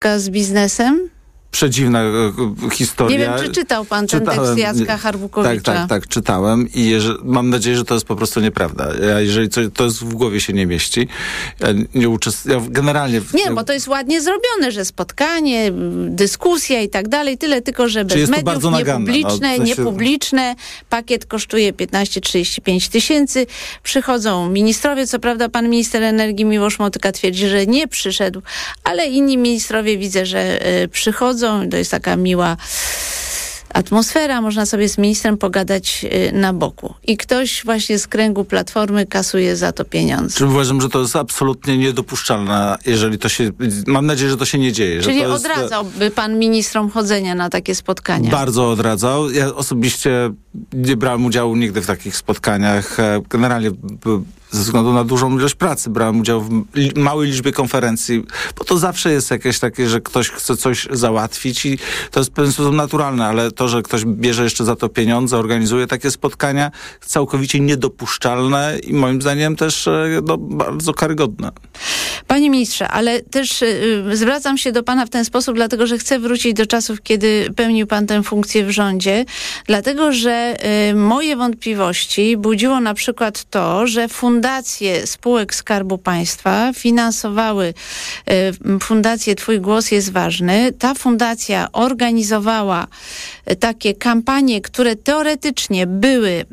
z biznesem? Przedziwna historia. Nie wiem, czy czytał pan ten tekst Jacka Harbukowicza. Tak, czytałem i mam nadzieję, że to jest po prostu nieprawda. Jeżeli to jest w głowie się nie mieści, ja generalnie... Bo to jest ładnie zrobione, że spotkanie, dyskusja i tak dalej, tyle tylko, że bez mediów, niepubliczne, niepubliczne. Pakiet kosztuje 15-35 tysięcy. Przychodzą ministrowie, co prawda pan minister energii Miłosz Motyka twierdzi, że nie przyszedł, ale inni ministrowie widzę, że przychodzą. To jest taka miła atmosfera, można sobie z ministrem pogadać na boku. I ktoś właśnie z kręgu Platformy kasuje za to pieniądze. Czyli uważam, że to jest absolutnie niedopuszczalne, jeżeli to się... Mam nadzieję, że to się nie dzieje. Czyli że to odradzałby pan ministrom chodzenia na takie spotkania? Bardzo odradzał. Ja osobiście nie brałem udziału nigdy w takich spotkaniach. Generalnie ze względu na dużą ilość pracy brałem udział w małej liczbie konferencji, bo to zawsze jest jakieś takie, że ktoś chce coś załatwić i to jest w pewien sposób naturalne, ale to, że ktoś bierze jeszcze za to pieniądze, organizuje takie spotkania, całkowicie niedopuszczalne i moim zdaniem też bardzo karygodne. Panie ministrze, ale też zwracam się do pana w ten sposób, dlatego że chcę wrócić do czasów, kiedy pełnił pan tę funkcję w rządzie, dlatego że moje wątpliwości budziło na przykład to, że fundacje spółek Skarbu Państwa finansowały fundację Twój Głos jest Ważny. Ta fundacja organizowała takie kampanie, które teoretycznie były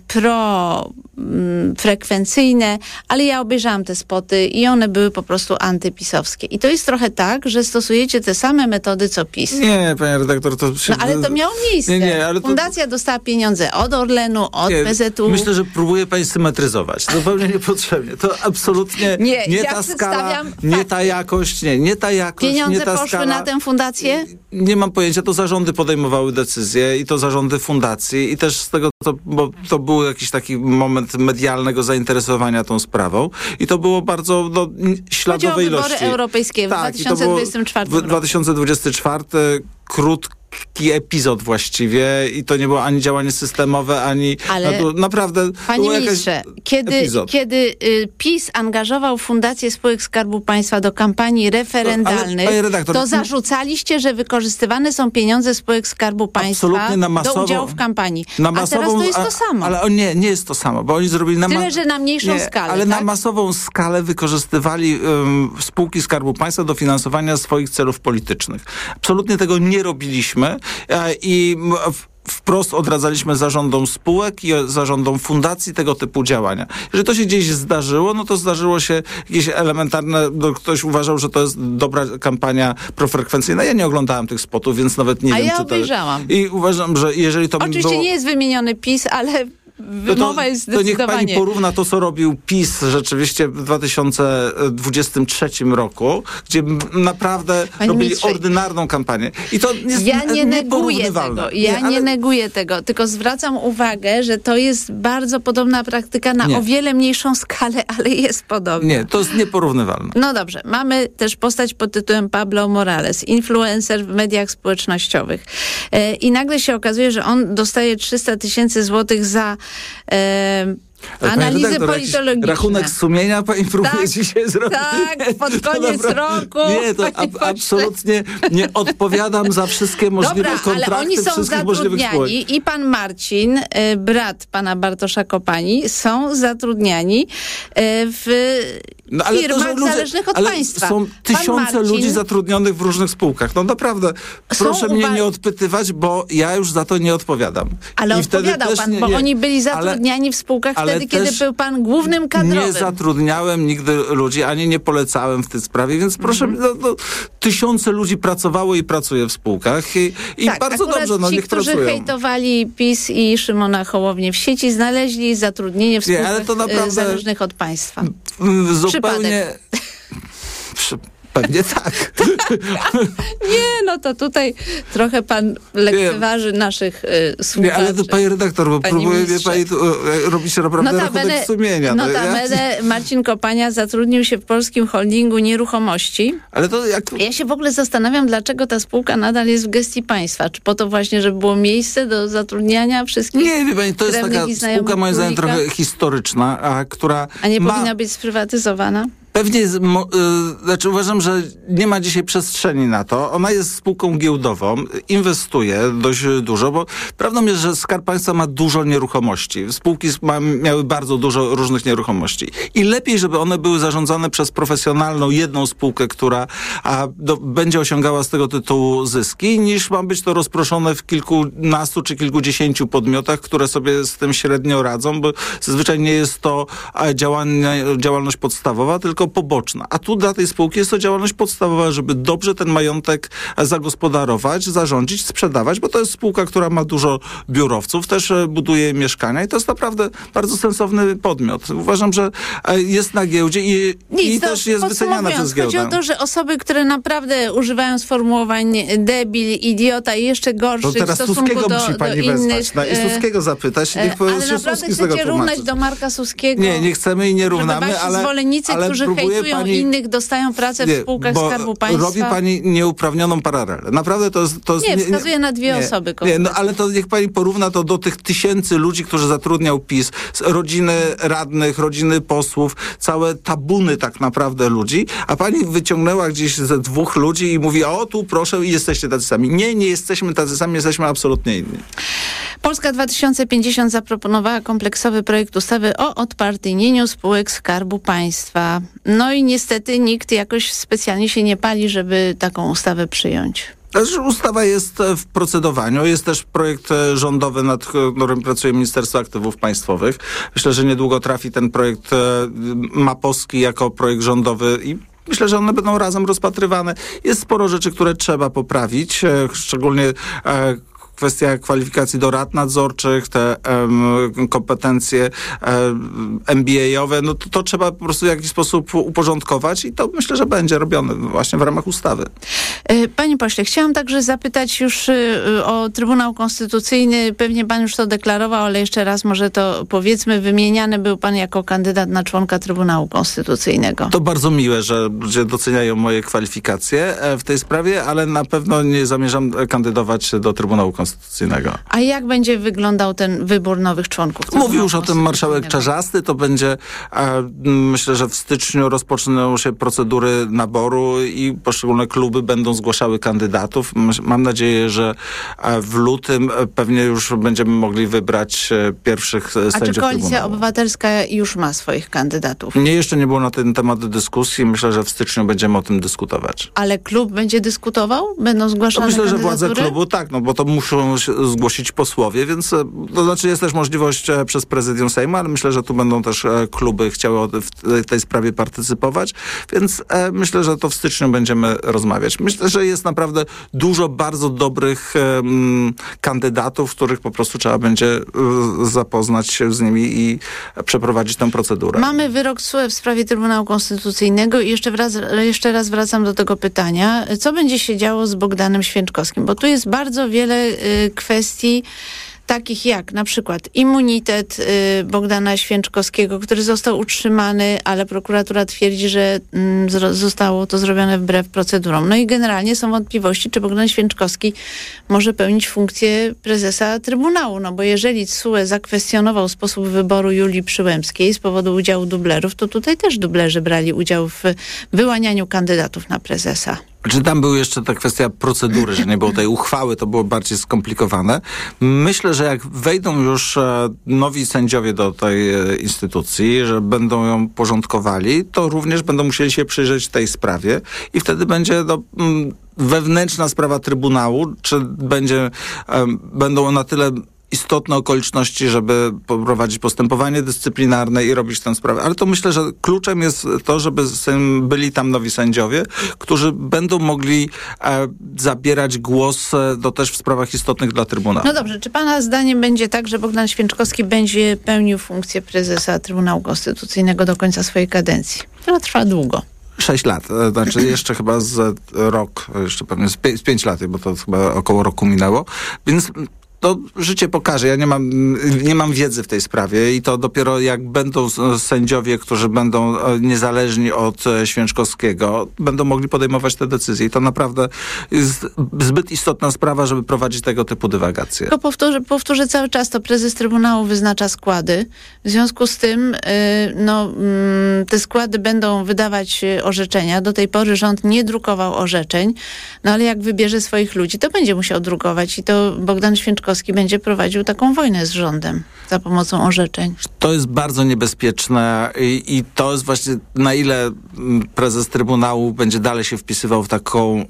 profrekwencyjne, ale ja obejrzałam te spoty i one były po prostu antypisowskie. I to jest trochę tak, że stosujecie te same metody, co PiS. Nie, panie redaktor, to się... No, ale to miało miejsce. Nie, ale Fundacja dostała pieniądze od Orlenu, od PZU. Myślę, że próbuje pani symetryzować. Zupełnie niepotrzebnie. To absolutnie nie ta skala, nie ta jakość, nie ta jakość, pieniądze nie ta poszły skala. na tę fundację? Nie mam pojęcia, to zarządy podejmowały decyzje i to zarządy fundacji i też z tego, bo to był jakiś taki moment medialnego zainteresowania tą sprawą i to było bardzo śladowej ilości. Wybory europejskie w 2024 roku. 2024 krótki epizod właściwie i to nie było ani działanie systemowe, ani... Ale naprawdę... Panie ministrze, kiedy PiS angażował Fundację Spółek Skarbu Państwa do kampanii referendalnych, to zarzucaliście, że wykorzystywane są pieniądze spółek Skarbu Państwa do udziału w kampanii. A teraz to jest to samo. Ale nie jest to samo, bo oni zrobili... Tyle, że na mniejszą skalę, ale tak? na masową skalę wykorzystywali spółki Skarbu Państwa do finansowania swoich celów politycznych. Absolutnie tego nie robiliśmy i wprost odradzaliśmy zarządom spółek i zarządom fundacji tego typu działania. Jeżeli to się gdzieś zdarzyło, no to zdarzyło się jakieś elementarne, ktoś uważał, że to jest dobra kampania profrekwencyjna. Ja nie oglądałem tych spotów, więc nawet nie wiem, czy to... obejrzałam. I uważam, że jeżeli to oczywiście było... nie jest wymieniony PiS, ale... Wymowa jest zdecydowanie... To niech pani porówna to, co robił PiS rzeczywiście w 2023 roku, gdzie naprawdę robili ordynarną kampanię. I to jest nieporównywalne. Nie neguję tego, tylko zwracam uwagę, że to jest bardzo podobna praktyka na o wiele mniejszą skalę, ale jest podobna. Nie, to jest nieporównywalne. No dobrze, mamy też postać pod tytułem Pablo Morales, influencer w mediach społecznościowych. I nagle się okazuje, że on dostaje 300 000 złotych za analizy politologiczne. Rachunek sumienia pani próbuje dzisiaj zrobić? Tak, pod koniec roku. Nie, to absolutnie nie odpowiadam za wszystkie możliwe kontrakty, ale oni są zatrudniani i pan Marcin, brat pana Bartosza Kopani, są zatrudniani w firmach zależnych od państwa. Są tysiące ludzi zatrudnionych w różnych spółkach. No naprawdę, proszę mnie nie odpytywać, bo ja już za to nie odpowiadam. Ale odpowiadał pan, bo oni byli zatrudniani w spółkach wtedy, kiedy był pan głównym kadrowym. Nie zatrudniałem nigdy ludzi, ani nie polecałem w tej sprawie, więc proszę, tysiące ludzi pracowało i pracuje w spółkach i tak, bardzo dobrze, niech pracują. Którzy hejtowali PiS i Szymona Hołownię w sieci, znaleźli zatrudnienie w spółkach zależnych od państwa. Zupełnie... Pewnie tak. Nie, to tutaj trochę pan lekceważy naszych słuchaczy. Nie, ale to pani redaktor, bo próbuje pani robić naprawdę rachunek sumienia. Notabene Marcin Kopania zatrudnił się w Polskim Holdingu Nieruchomości. Ale to jak... Ja się w ogóle zastanawiam, dlaczego ta spółka nadal jest w gestii państwa. Czy po to właśnie, żeby było miejsce do zatrudniania wszystkich? Nie, wie pani, to jest taka spółka moim zdaniem trochę historyczna, która... A nie powinna być sprywatyzowana? Pewnie, znaczy uważam, że nie ma dzisiaj przestrzeni na to. Ona jest spółką giełdową, inwestuje dość dużo, bo prawdą jest, że Skarb Państwa ma dużo nieruchomości. Spółki miały bardzo dużo różnych nieruchomości. I lepiej, żeby one były zarządzane przez profesjonalną jedną spółkę, która będzie osiągała z tego tytułu zyski, niż ma być to rozproszone w kilkunastu czy kilkudziesięciu podmiotach, które sobie z tym średnio radzą, bo zazwyczaj nie jest to działalność podstawowa, tylko poboczna. A tu dla tej spółki jest to działalność podstawowa, żeby dobrze ten majątek zagospodarować, zarządzić, sprzedawać, bo to jest spółka, która ma dużo biurowców, też buduje mieszkania i to jest naprawdę bardzo sensowny podmiot. Uważam, że jest na giełdzie i też jest wyceniana przez giełdę. Chodzi o to, że osoby, które naprawdę używają sformułowań debil, idiota i jeszcze gorszych w stosunku do innych... I Suskiego zapytać. Ale naprawdę chcecie równać do Marka Suskiego? Nie chcemy i nie równamy, ale zwolennicy, którzy hejtują innych, dostają pracę w spółkach Skarbu Państwa. Robi pani nieuprawnionych paralelę. Naprawdę to jest... wskazuje na dwie osoby. Ale to niech pani porówna to do tych tysięcy ludzi, którzy zatrudniał PiS. Rodziny radnych, rodziny posłów, całe tabuny tak naprawdę ludzi, a pani wyciągnęła gdzieś ze dwóch ludzi i mówi, o tu proszę i jesteście tacy sami. Nie jesteśmy tacy sami, jesteśmy absolutnie inni. Polska 2050 zaproponowała kompleksowy projekt ustawy o odpartyjnieniu spółek Skarbu Państwa. No i niestety nikt jakoś specjalnie się nie pali, żeby taką ustawę przyjąć. Ustawa jest w procedowaniu. Jest też projekt rządowy, nad którym pracuje Ministerstwo Aktywów Państwowych. Myślę, że niedługo trafi ten projekt mapowski jako projekt rządowy i myślę, że one będą razem rozpatrywane. Jest sporo rzeczy, które trzeba poprawić, szczególnie kwestia kwalifikacji do rad nadzorczych, te kompetencje MBA-owe, no to trzeba po prostu w jakiś sposób uporządkować i to myślę, że będzie robione właśnie w ramach ustawy. Panie pośle, chciałam także zapytać już o Trybunał Konstytucyjny. Pewnie pan już to deklarował, ale jeszcze raz może to powiedzmy. Wymieniany był pan jako kandydat na członka Trybunału Konstytucyjnego. To bardzo miłe, że ludzie doceniają moje kwalifikacje w tej sprawie, ale na pewno nie zamierzam kandydować do Trybunału Konstytucyjnego. A jak będzie wyglądał ten wybór nowych członków? Mówił już o tym marszałek Czarzasty. To będzie, myślę, że w styczniu rozpoczną się procedury naboru i poszczególne kluby będą zgłaszały kandydatów. Mam nadzieję, że w lutym pewnie już będziemy mogli wybrać pierwszych sędziów. A czy Koalicja Obywatelska już ma swoich kandydatów? Nie, jeszcze nie było na ten temat dyskusji. Myślę, że w styczniu będziemy o tym dyskutować. Ale klub będzie dyskutował? Będą zgłaszane myślę, kandydatury? Że władze klubu tak, bo to muszą zgłosić posłowie, więc to znaczy jest też możliwość przez prezydium Sejmu, ale myślę, że tu będą też kluby chciały w tej sprawie partycypować, więc myślę, że to w styczniu będziemy rozmawiać. Myślę, że jest naprawdę dużo bardzo dobrych kandydatów, których po prostu trzeba będzie zapoznać się z nimi i przeprowadzić tę procedurę. Mamy wyrok TSUE w sprawie Trybunału Konstytucyjnego i jeszcze raz wracam do tego pytania. Co będzie się działo z Bogdanem Święczkowskim? Bo tu jest bardzo wiele kwestii takich jak na przykład immunitet Bogdana Święczkowskiego, który został utrzymany, ale prokuratura twierdzi, że zostało to zrobione wbrew procedurom. No i generalnie są wątpliwości, czy Bogdan Święczkowski może pełnić funkcję prezesa Trybunału. No bo jeżeli TSUE zakwestionował sposób wyboru Julii Przyłębskiej z powodu udziału dublerów, to tutaj też dublerzy brali udział w wyłanianiu kandydatów na prezesa. Czy tam była jeszcze ta kwestia procedury, że nie było tej uchwały, to było bardziej skomplikowane. Myślę, że jak wejdą już nowi sędziowie do tej instytucji, że będą ją porządkowali, to również będą musieli się przyjrzeć tej sprawie i wtedy będzie wewnętrzna sprawa Trybunału, czy będą na tyle istotne okoliczności, żeby poprowadzić postępowanie dyscyplinarne i robić tę sprawę. Ale to myślę, że kluczem jest to, żeby byli tam nowi sędziowie, którzy będą mogli zabierać głos też w sprawach istotnych dla Trybunału. No dobrze, czy pana zdaniem będzie tak, że Bogdan Święczkowski będzie pełnił funkcję prezesa Trybunału Konstytucyjnego do końca swojej kadencji? To trwa długo. 6 lat, znaczy jeszcze chyba z rok, jeszcze pewnie z 5 lat, bo to chyba około roku minęło, więc to życie pokaże. Ja nie mam wiedzy w tej sprawie i to dopiero jak będą sędziowie, którzy będą niezależni od Święczkowskiego, będą mogli podejmować te decyzje. I to naprawdę jest zbyt istotna sprawa, żeby prowadzić tego typu dywagacje. Tylko powtórzę cały czas, to prezes Trybunału wyznacza składy. W związku z tym te składy będą wydawać orzeczenia. Do tej pory rząd nie drukował orzeczeń, ale jak wybierze swoich ludzi, to będzie musiał drukować i to Bogdan Święczkowski będzie prowadził taką wojnę z rządem za pomocą orzeczeń. To jest bardzo niebezpieczne i to jest właśnie na ile prezes Trybunału będzie dalej się wpisywał w taką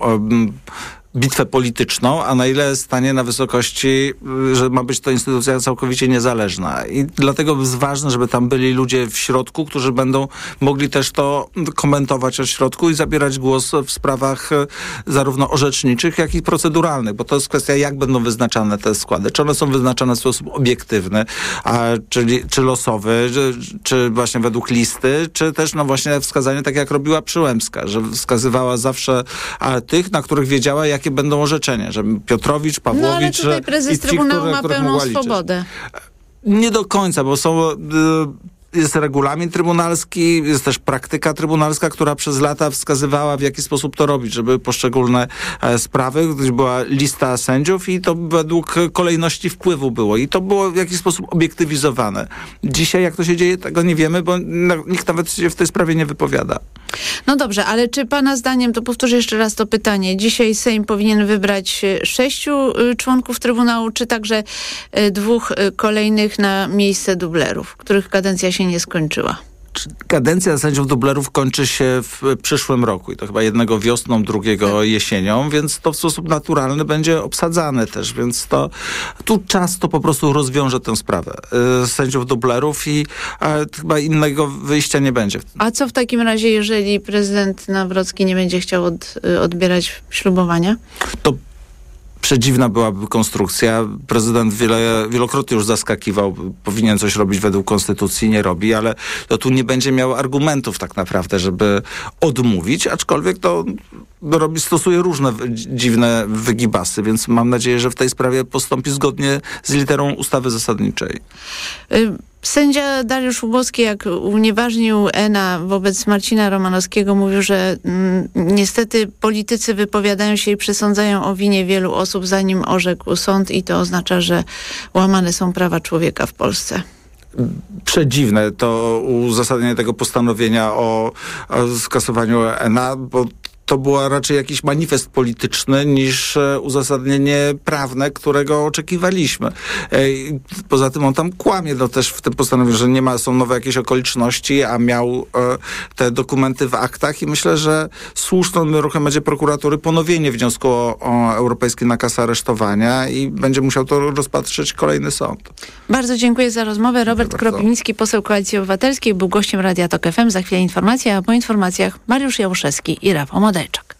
bitwę polityczną, a na ile stanie na wysokości, że ma być to instytucja całkowicie niezależna. I dlatego jest ważne, żeby tam byli ludzie w środku, którzy będą mogli też to komentować od środku i zabierać głos w sprawach zarówno orzeczniczych, jak i proceduralnych, bo to jest kwestia, jak będą wyznaczane te składy. Czy one są wyznaczane w sposób obiektywny, czy losowy, czy właśnie według listy, czy też właśnie wskazanie, tak jak robiła Przyłębska, że wskazywała zawsze tych, na których wiedziała, jakie będą orzeczenia, że Piotrowicz, Pawłowicz... No ale tutaj prezes Trybunału ma pełną swobodę. Nie do końca, bo jest regulamin trybunalski, jest też praktyka trybunalska, która przez lata wskazywała, w jaki sposób to robić, żeby poszczególne sprawy, gdyż była lista sędziów i to według kolejności wpływu było. I to było w jakiś sposób obiektywizowane. Dzisiaj, jak to się dzieje, tego nie wiemy, bo nikt nawet się w tej sprawie nie wypowiada. No dobrze, ale czy pana zdaniem, to powtórzę jeszcze raz to pytanie, dzisiaj Sejm powinien wybrać 6 członków Trybunału, czy także 2 kolejnych na miejsce dublerów, których kadencja się nie skończyła? Kadencja sędziów dublerów kończy się w przyszłym roku i to chyba jednego wiosną, drugiego jesienią, więc to w sposób naturalny będzie obsadzane też, więc tu czas to po prostu rozwiąże tę sprawę sędziów dublerów i chyba innego wyjścia nie będzie. A co w takim razie, jeżeli prezydent Nawrocki nie będzie chciał odbierać ślubowania? To przedziwna byłaby konstrukcja. Prezydent wielokrotnie już zaskakiwał, powinien coś robić według konstytucji, nie robi, ale tu nie będzie miał argumentów tak naprawdę, żeby odmówić, aczkolwiek stosuje różne dziwne wygibasy, więc mam nadzieję, że w tej sprawie postąpi zgodnie z literą ustawy zasadniczej. Sędzia Dariusz Łubowski, jak unieważnił ENA wobec Marcina Romanowskiego, mówił, że niestety politycy wypowiadają się i przesądzają o winie wielu osób, zanim orzekł sąd i to oznacza, że łamane są prawa człowieka w Polsce. Przedziwne to uzasadnienie tego postanowienia o skasowaniu ENA, bo to był raczej jakiś manifest polityczny niż uzasadnienie prawne, którego oczekiwaliśmy. Poza tym on tam kłamie też w tym postanowieniu, że są nowe jakieś okoliczności, a miał te dokumenty w aktach i myślę, że słusznym ruchem będzie prokuratury ponowienie wniosku o europejski nakaz aresztowania i będzie musiał to rozpatrzyć kolejny sąd. Bardzo dziękuję za rozmowę. Robert Kropiwnicki, poseł Koalicji Obywatelskiej, był gościem Radia Tok FM. Za chwilę informacja, a po informacjach Mariusz Jałuszewski i Rafał Modejczak.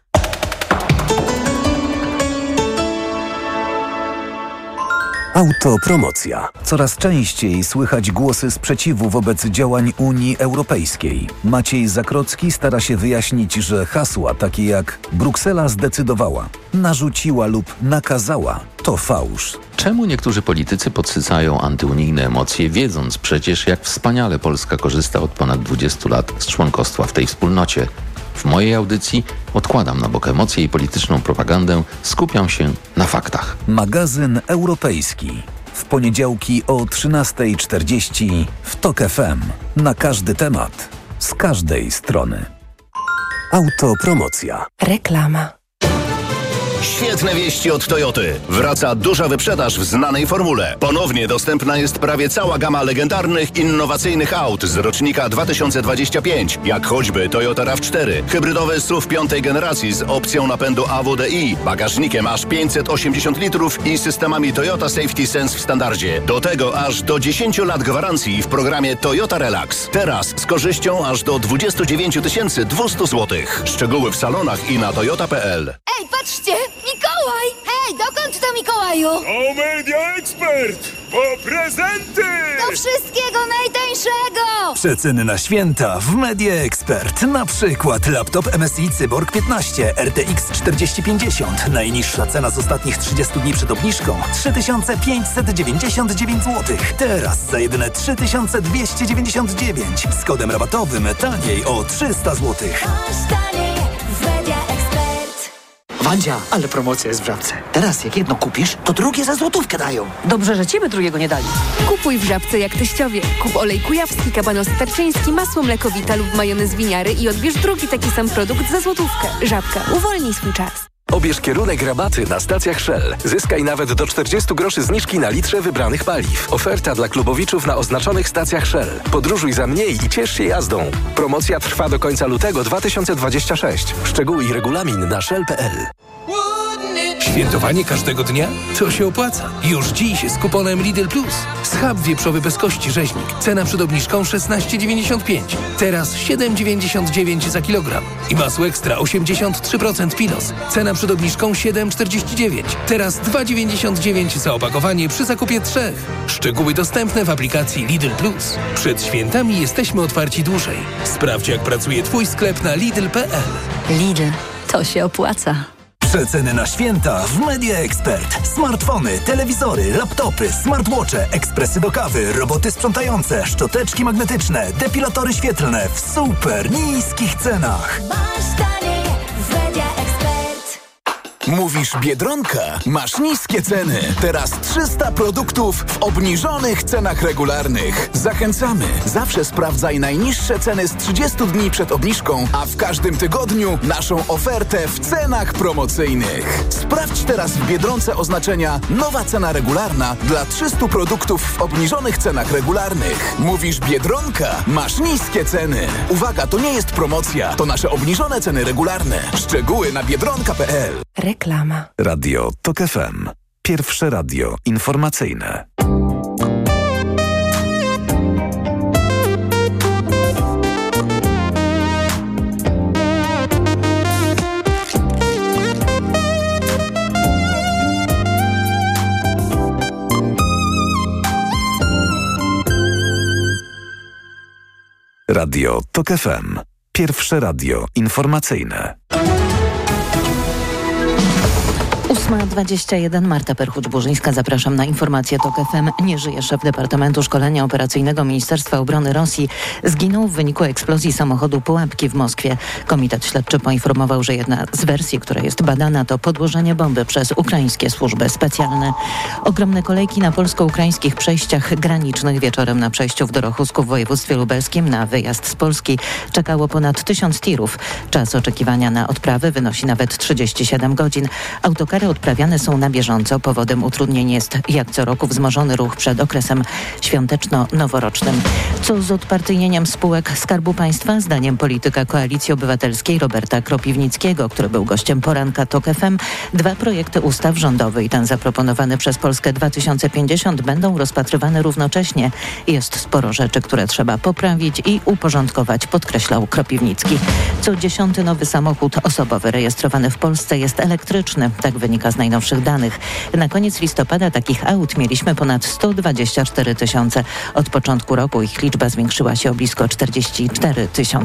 Autopromocja. Coraz częściej słychać głosy sprzeciwu wobec działań Unii Europejskiej. Maciej Zakrocki stara się wyjaśnić, że hasła takie jak Bruksela zdecydowała, narzuciła lub nakazała to fałsz. Czemu niektórzy politycy podsycają antyunijne emocje, wiedząc przecież, jak wspaniale Polska korzysta od ponad 20 lat z członkostwa w tej wspólnocie? W mojej audycji odkładam na bok emocje i polityczną propagandę, skupiam się na faktach. Magazyn Europejski. W poniedziałki o 13:40 w Tok FM. Na każdy temat, z każdej strony. Autopromocja. Reklama. Świetne wieści od Toyoty. Wraca duża wyprzedaż w znanej formule. Ponownie dostępna jest prawie cała gama legendarnych, innowacyjnych aut z rocznika 2025, jak choćby Toyota RAV4, hybrydowy SUV 5. generacji z opcją napędu AWD-i, bagażnikiem aż 580 litrów i systemami Toyota Safety Sense w standardzie. Do tego aż do 10 lat gwarancji w programie Toyota Relax. Teraz z korzyścią aż do 29 200 zł. Szczegóły w salonach i na toyota.pl. Ej, patrzcie! Mikołaj! Hej, dokąd to, Mikołaju? O Media Expert! Po prezenty! Do wszystkiego najtańszego! Przeceny na święta w Media Expert. Na przykład laptop MSI Cyborg 15 RTX 4050. Najniższa cena z ostatnich 30 dni przed obniżką 3599 zł. Teraz za jedyne 3299. Z kodem rabatowym taniej o 300 zł. Wandzia, ale promocja jest w Żabce. Teraz jak jedno kupisz, to drugie za złotówkę dają. Dobrze, że ciebie drugiego nie dali. Kupuj w Żabce jak teściowie. Kup olej kujawski, kabanos tarczyński, masło mlekowita lub majonez winiary i odbierz drugi taki sam produkt za złotówkę. Żabka. Uwolnij swój czas. Obierz kierunek rabaty na stacjach Shell. Zyskaj nawet do 40 groszy zniżki na litrze wybranych paliw. Oferta dla klubowiczów na oznaczonych stacjach Shell. Podróżuj za mniej i ciesz się jazdą. Promocja trwa do końca lutego 2026. Szczegóły i regulamin na shell.pl. Świętowanie każdego dnia? To się opłaca. Już dziś z kuponem Lidl Plus. Schab wieprzowy bez kości rzeźnik. Cena przed obniżką 16,95. Teraz 7,99 za kilogram. I masło ekstra 83% Pilos. Cena przed obniżką 7,49. Teraz 2,99 za opakowanie przy zakupie 3. Szczegóły dostępne w aplikacji Lidl Plus. Przed świętami jesteśmy otwarci dłużej. Sprawdź, jak pracuje Twój sklep na Lidl.pl. Lidl. To się opłaca. Przeceny na święta w Media Expert. Smartfony, telewizory, laptopy, smartwatche, ekspresy do kawy, roboty sprzątające, szczoteczki magnetyczne, depilatory świetlne w super niskich cenach. Mówisz Biedronka? Masz niskie ceny. Teraz 300 produktów w obniżonych cenach regularnych. Zachęcamy. Zawsze sprawdzaj najniższe ceny z 30 dni przed obniżką, a w każdym tygodniu naszą ofertę w cenach promocyjnych. Sprawdź teraz w Biedronce oznaczenia nowa cena regularna dla 300 produktów w obniżonych cenach regularnych. Mówisz Biedronka? Masz niskie ceny. Uwaga, to nie jest promocja. To nasze obniżone ceny regularne. Szczegóły na biedronka.pl. Reklama. Radio TOK FM. Pierwsze radio informacyjne. Radio TOK FM. Pierwsze radio informacyjne. 8:21. Marta Perchuć-Burzyńska. Zapraszam na informację TOK FM. Nie żyje szef Departamentu Szkolenia Operacyjnego Ministerstwa Obrony Rosji. Zginął w wyniku eksplozji samochodu Pułapki w Moskwie. Komitet śledczy poinformował, że jedna z wersji, która jest badana, to podłożenie bomby przez ukraińskie służby specjalne. Ogromne kolejki na polsko-ukraińskich przejściach granicznych. Wieczorem na przejściu w Dorochusku w województwie lubelskim na wyjazd z Polski czekało ponad 1000 tirów. Czas oczekiwania na odprawę wynosi nawet 37 godzin. Autokary odprawiane są na bieżąco. Powodem utrudnień jest jak co roku wzmożony ruch przed okresem świąteczno-noworocznym. Co z odpartyjnieniem spółek Skarbu Państwa? Zdaniem polityka Koalicji Obywatelskiej Roberta Kropiwnickiego, który był gościem poranka TOK FM, 2 projekty ustaw, rządowy i ten zaproponowany przez Polskę 2050, będą rozpatrywane równocześnie. Jest sporo rzeczy, które trzeba poprawić i uporządkować, podkreślał Kropiwnicki. Co 10. nowy samochód osobowy rejestrowany w Polsce jest elektryczny. Tak wynika z najnowszych danych. Na koniec listopada takich aut mieliśmy ponad 124 000. Od początku roku ich liczba zwiększyła się o blisko 44 000.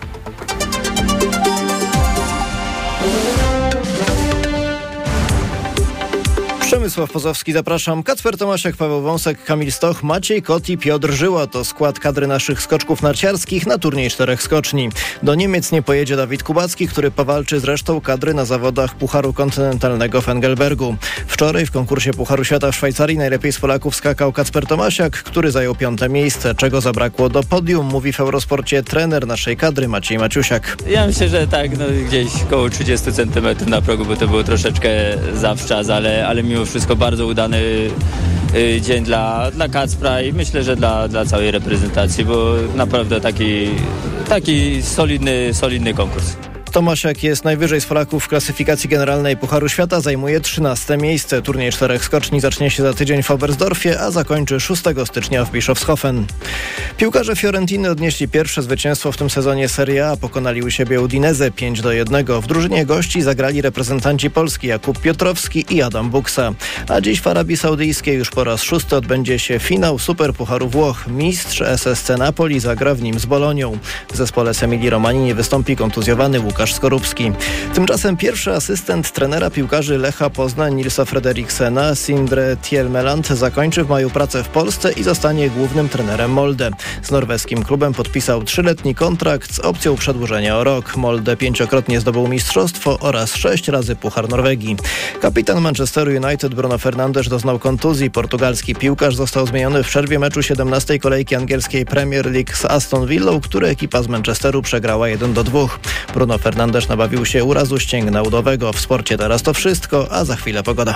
Przemysław Pozowski, zapraszam. Kacper Tomaszek, Paweł Wąsek, Kamil Stoch, Maciej Kot i Piotr Żyła to skład kadry naszych skoczków narciarskich na turniej 4 skoczni. Do Niemiec nie pojedzie Dawid Kubacki, który powalczy z resztą kadry na zawodach Pucharu Kontynentalnego w Engelbergu. Wczoraj w konkursie Pucharu Świata w Szwajcarii najlepiej z Polaków skakał Kacper Tomasiak, który zajął 5. miejsce. Czego zabrakło do podium, mówi w Eurosporcie trener naszej kadry Maciej Maciusiak. Ja myślę, że tak, gdzieś koło 30 cm na progu, bo to było troszeczkę zawczas, ale mimo wszystko bardzo udany dzień dla Kacpra i myślę, że dla całej reprezentacji, bo naprawdę taki solidny konkurs. Tomasiak jest najwyżej z Polaków w klasyfikacji generalnej Pucharu Świata, zajmuje 13. miejsce. Turniej 4 skoczni zacznie się za tydzień w Oberstdorfie, a zakończy 6 stycznia w Bischofshofen. Piłkarze Fiorentiny odnieśli pierwsze zwycięstwo w tym sezonie Serie A. Pokonali u siebie Udinese 5-1. W drużynie gości zagrali reprezentanci Polski Jakub Piotrowski i Adam Buksa. A dziś w Arabii Saudyjskiej już po raz 6 odbędzie się finał Superpucharu Włoch. Mistrz SSC Napoli zagra w nim z Bolonią. W zespole z Emilii Romani nie wystąpi kontuzjowany Łukasz Skorupski. Tymczasem pierwszy asystent trenera piłkarzy Lecha Poznań Nilsa Frederiksena, Sindre Tjelmeland, zakończy w maju pracę w Polsce i zostanie głównym trenerem Molde. Z norweskim klubem podpisał 3-letni kontrakt z opcją przedłużenia o rok. Molde 5-krotnie zdobył mistrzostwo oraz 6 razy Puchar Norwegii. Kapitan Manchesteru United Bruno Fernandes doznał kontuzji. Portugalski piłkarz został zmieniony w przerwie meczu 17. kolejki angielskiej Premier League z Aston Villą, który ekipa z Manchesteru przegrała 1-2. Bruno Fernandes nabawił się urazu ścięgna udowego. W sporcie teraz to wszystko, a za chwilę pogoda.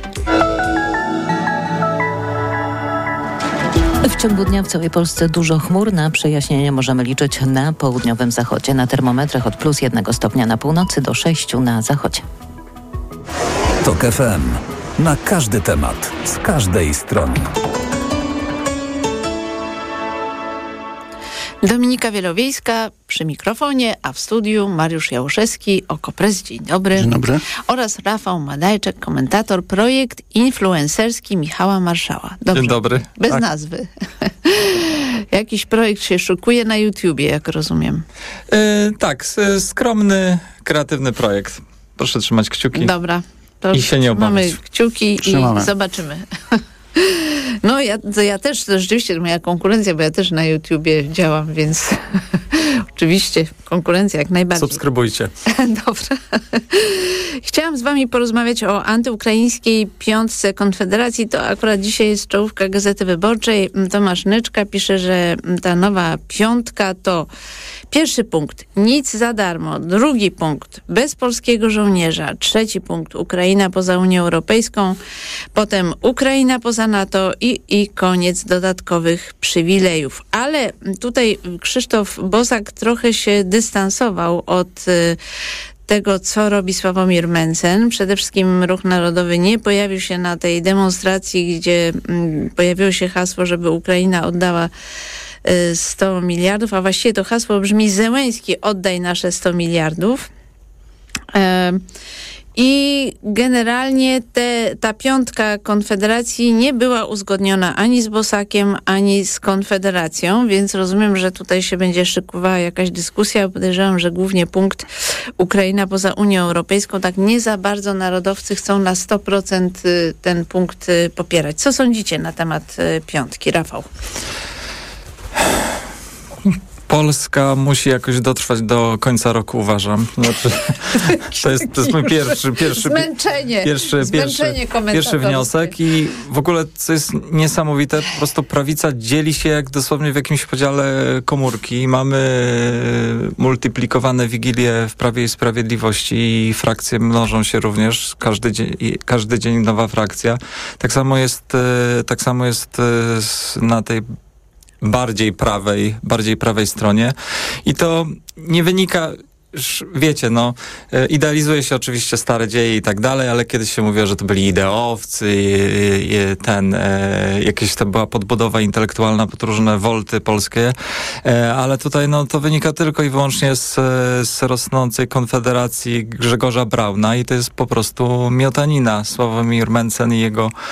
W ciągu dnia w całej Polsce dużo chmur. Na przejaśnienie możemy liczyć na południowym zachodzie. Na termometrach od +1 stopnia na północy do 6 na zachodzie. TOK FM. Na każdy temat, z każdej strony. Dominika Wielowiejska przy mikrofonie, a w studiu Mariusz Jałuszewski, Okopres. Dzień dobry. Dzień dobry. Oraz Rafał Madajczek, komentator, projekt influencerski Michała Marszała. Dobrze. Dzień dobry. Bez nazwy. Jakiś projekt się szukuje na YouTubie, jak rozumiem. Tak, skromny, kreatywny projekt. Proszę trzymać kciuki. Dobra. To i się nie obawiać. Mamy kciuki i zobaczymy. No ja też, to rzeczywiście moja konkurencja, bo ja też na YouTubie działam, więc oczywiście konkurencja jak najbardziej. Subskrybujcie. Dobra. Chciałam z wami porozmawiać o antyukraińskiej piątce Konfederacji. To akurat dzisiaj jest czołówka Gazety Wyborczej. Tomasz Nyczka pisze, że ta nowa piątka to pierwszy punkt, nic za darmo. Drugi punkt, bez polskiego żołnierza. Trzeci punkt, Ukraina poza Unią Europejską. Potem Ukraina poza NATO i koniec dodatkowych przywilejów. Ale tutaj Krzysztof Bosak trochę się dystansował od tego, co robi Sławomir Mencen. Przede wszystkim Ruch Narodowy nie pojawił się na tej demonstracji, gdzie pojawiło się hasło, żeby Ukraina oddała 100 miliardów, a właściwie to hasło brzmi: Zełenski, oddaj nasze 100 miliardów. I generalnie ta piątka Konfederacji nie była uzgodniona ani z Bosakiem, ani z Konfederacją, więc rozumiem, że tutaj się będzie szykowała jakaś dyskusja. Podejrzewam, że głównie punkt Ukraina poza Unią Europejską. Tak nie za bardzo narodowcy chcą na 100% ten punkt popierać. Co sądzicie na temat piątki, Rafał? Polska musi jakoś dotrwać do końca roku, uważam. Znaczy, to jest mój pierwszy wniosek i w ogóle, co jest niesamowite, po prostu prawica dzieli się jak dosłownie w jakimś podziale komórki. Mamy multiplikowane wigilie w Prawie i Sprawiedliwości i frakcje mnożą się również. Każdy dzień nowa frakcja. Tak samo jest na tej bardziej prawej stronie. I to nie wynika, wiecie, idealizuje się oczywiście stare dzieje i tak dalej, ale kiedyś się mówiło, że to byli ideowcy, jakieś to była podbudowa intelektualna pod różne wolty polskie, ale tutaj to wynika tylko i wyłącznie z rosnącej Konfederacji Grzegorza Brauna i to jest po prostu miotanina. Sławomir Mencen i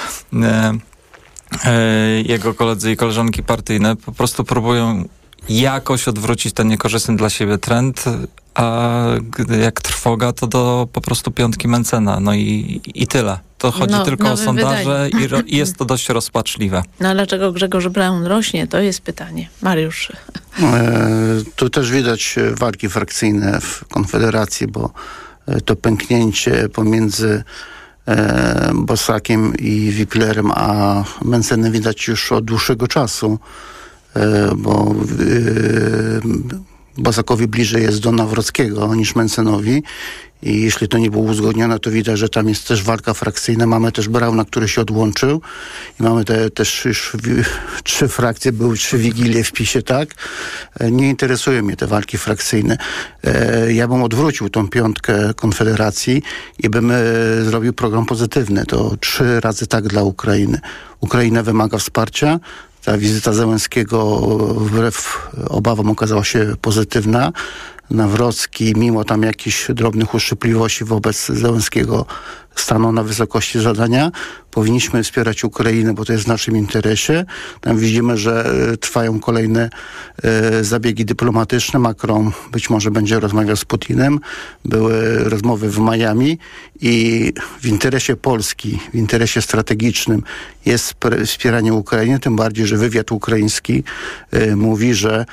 jego koledzy i koleżanki partyjne po prostu próbują jakoś odwrócić ten niekorzystny dla siebie trend, a jak trwoga, to do po prostu piątki Mencena. No i tyle. To chodzi tylko o sondaże i jest to dość rozpaczliwe. No a dlaczego Grzegorz Braun rośnie? To jest pytanie. Mariusz. Tu też widać walki frakcyjne w Konfederacji, bo to pęknięcie pomiędzy Bosakiem i Wiklerem, a Mencenem widać już od dłuższego czasu, bo Bosakowi bliżej jest do Nawrockiego niż Mentzenowi. I jeśli to nie było uzgodnione, to widać, że tam jest też walka frakcyjna. Mamy też Brauna, który się odłączył. I mamy też już 3 frakcje, były 3 wigilie w PiS-ie, tak? Nie interesują mnie te walki frakcyjne. Ja bym odwrócił tą 5 Konfederacji i bym zrobił program pozytywny. To 3 razy tak dla Ukrainy. Ukraina wymaga wsparcia. Ta wizyta Zełenskiego wbrew obawom okazała się pozytywna. Nawrocki, mimo tam jakichś drobnych uszczypliwości wobec Zełenskiego, stanął na wysokości zadania. Powinniśmy wspierać Ukrainę, bo to jest w naszym interesie. Tam widzimy, że trwają kolejne zabiegi dyplomatyczne. Macron być może będzie rozmawiał z Putinem. Były rozmowy w Miami i w interesie Polski, w interesie strategicznym jest wspieranie Ukrainy, tym bardziej, że wywiad ukraiński mówi, że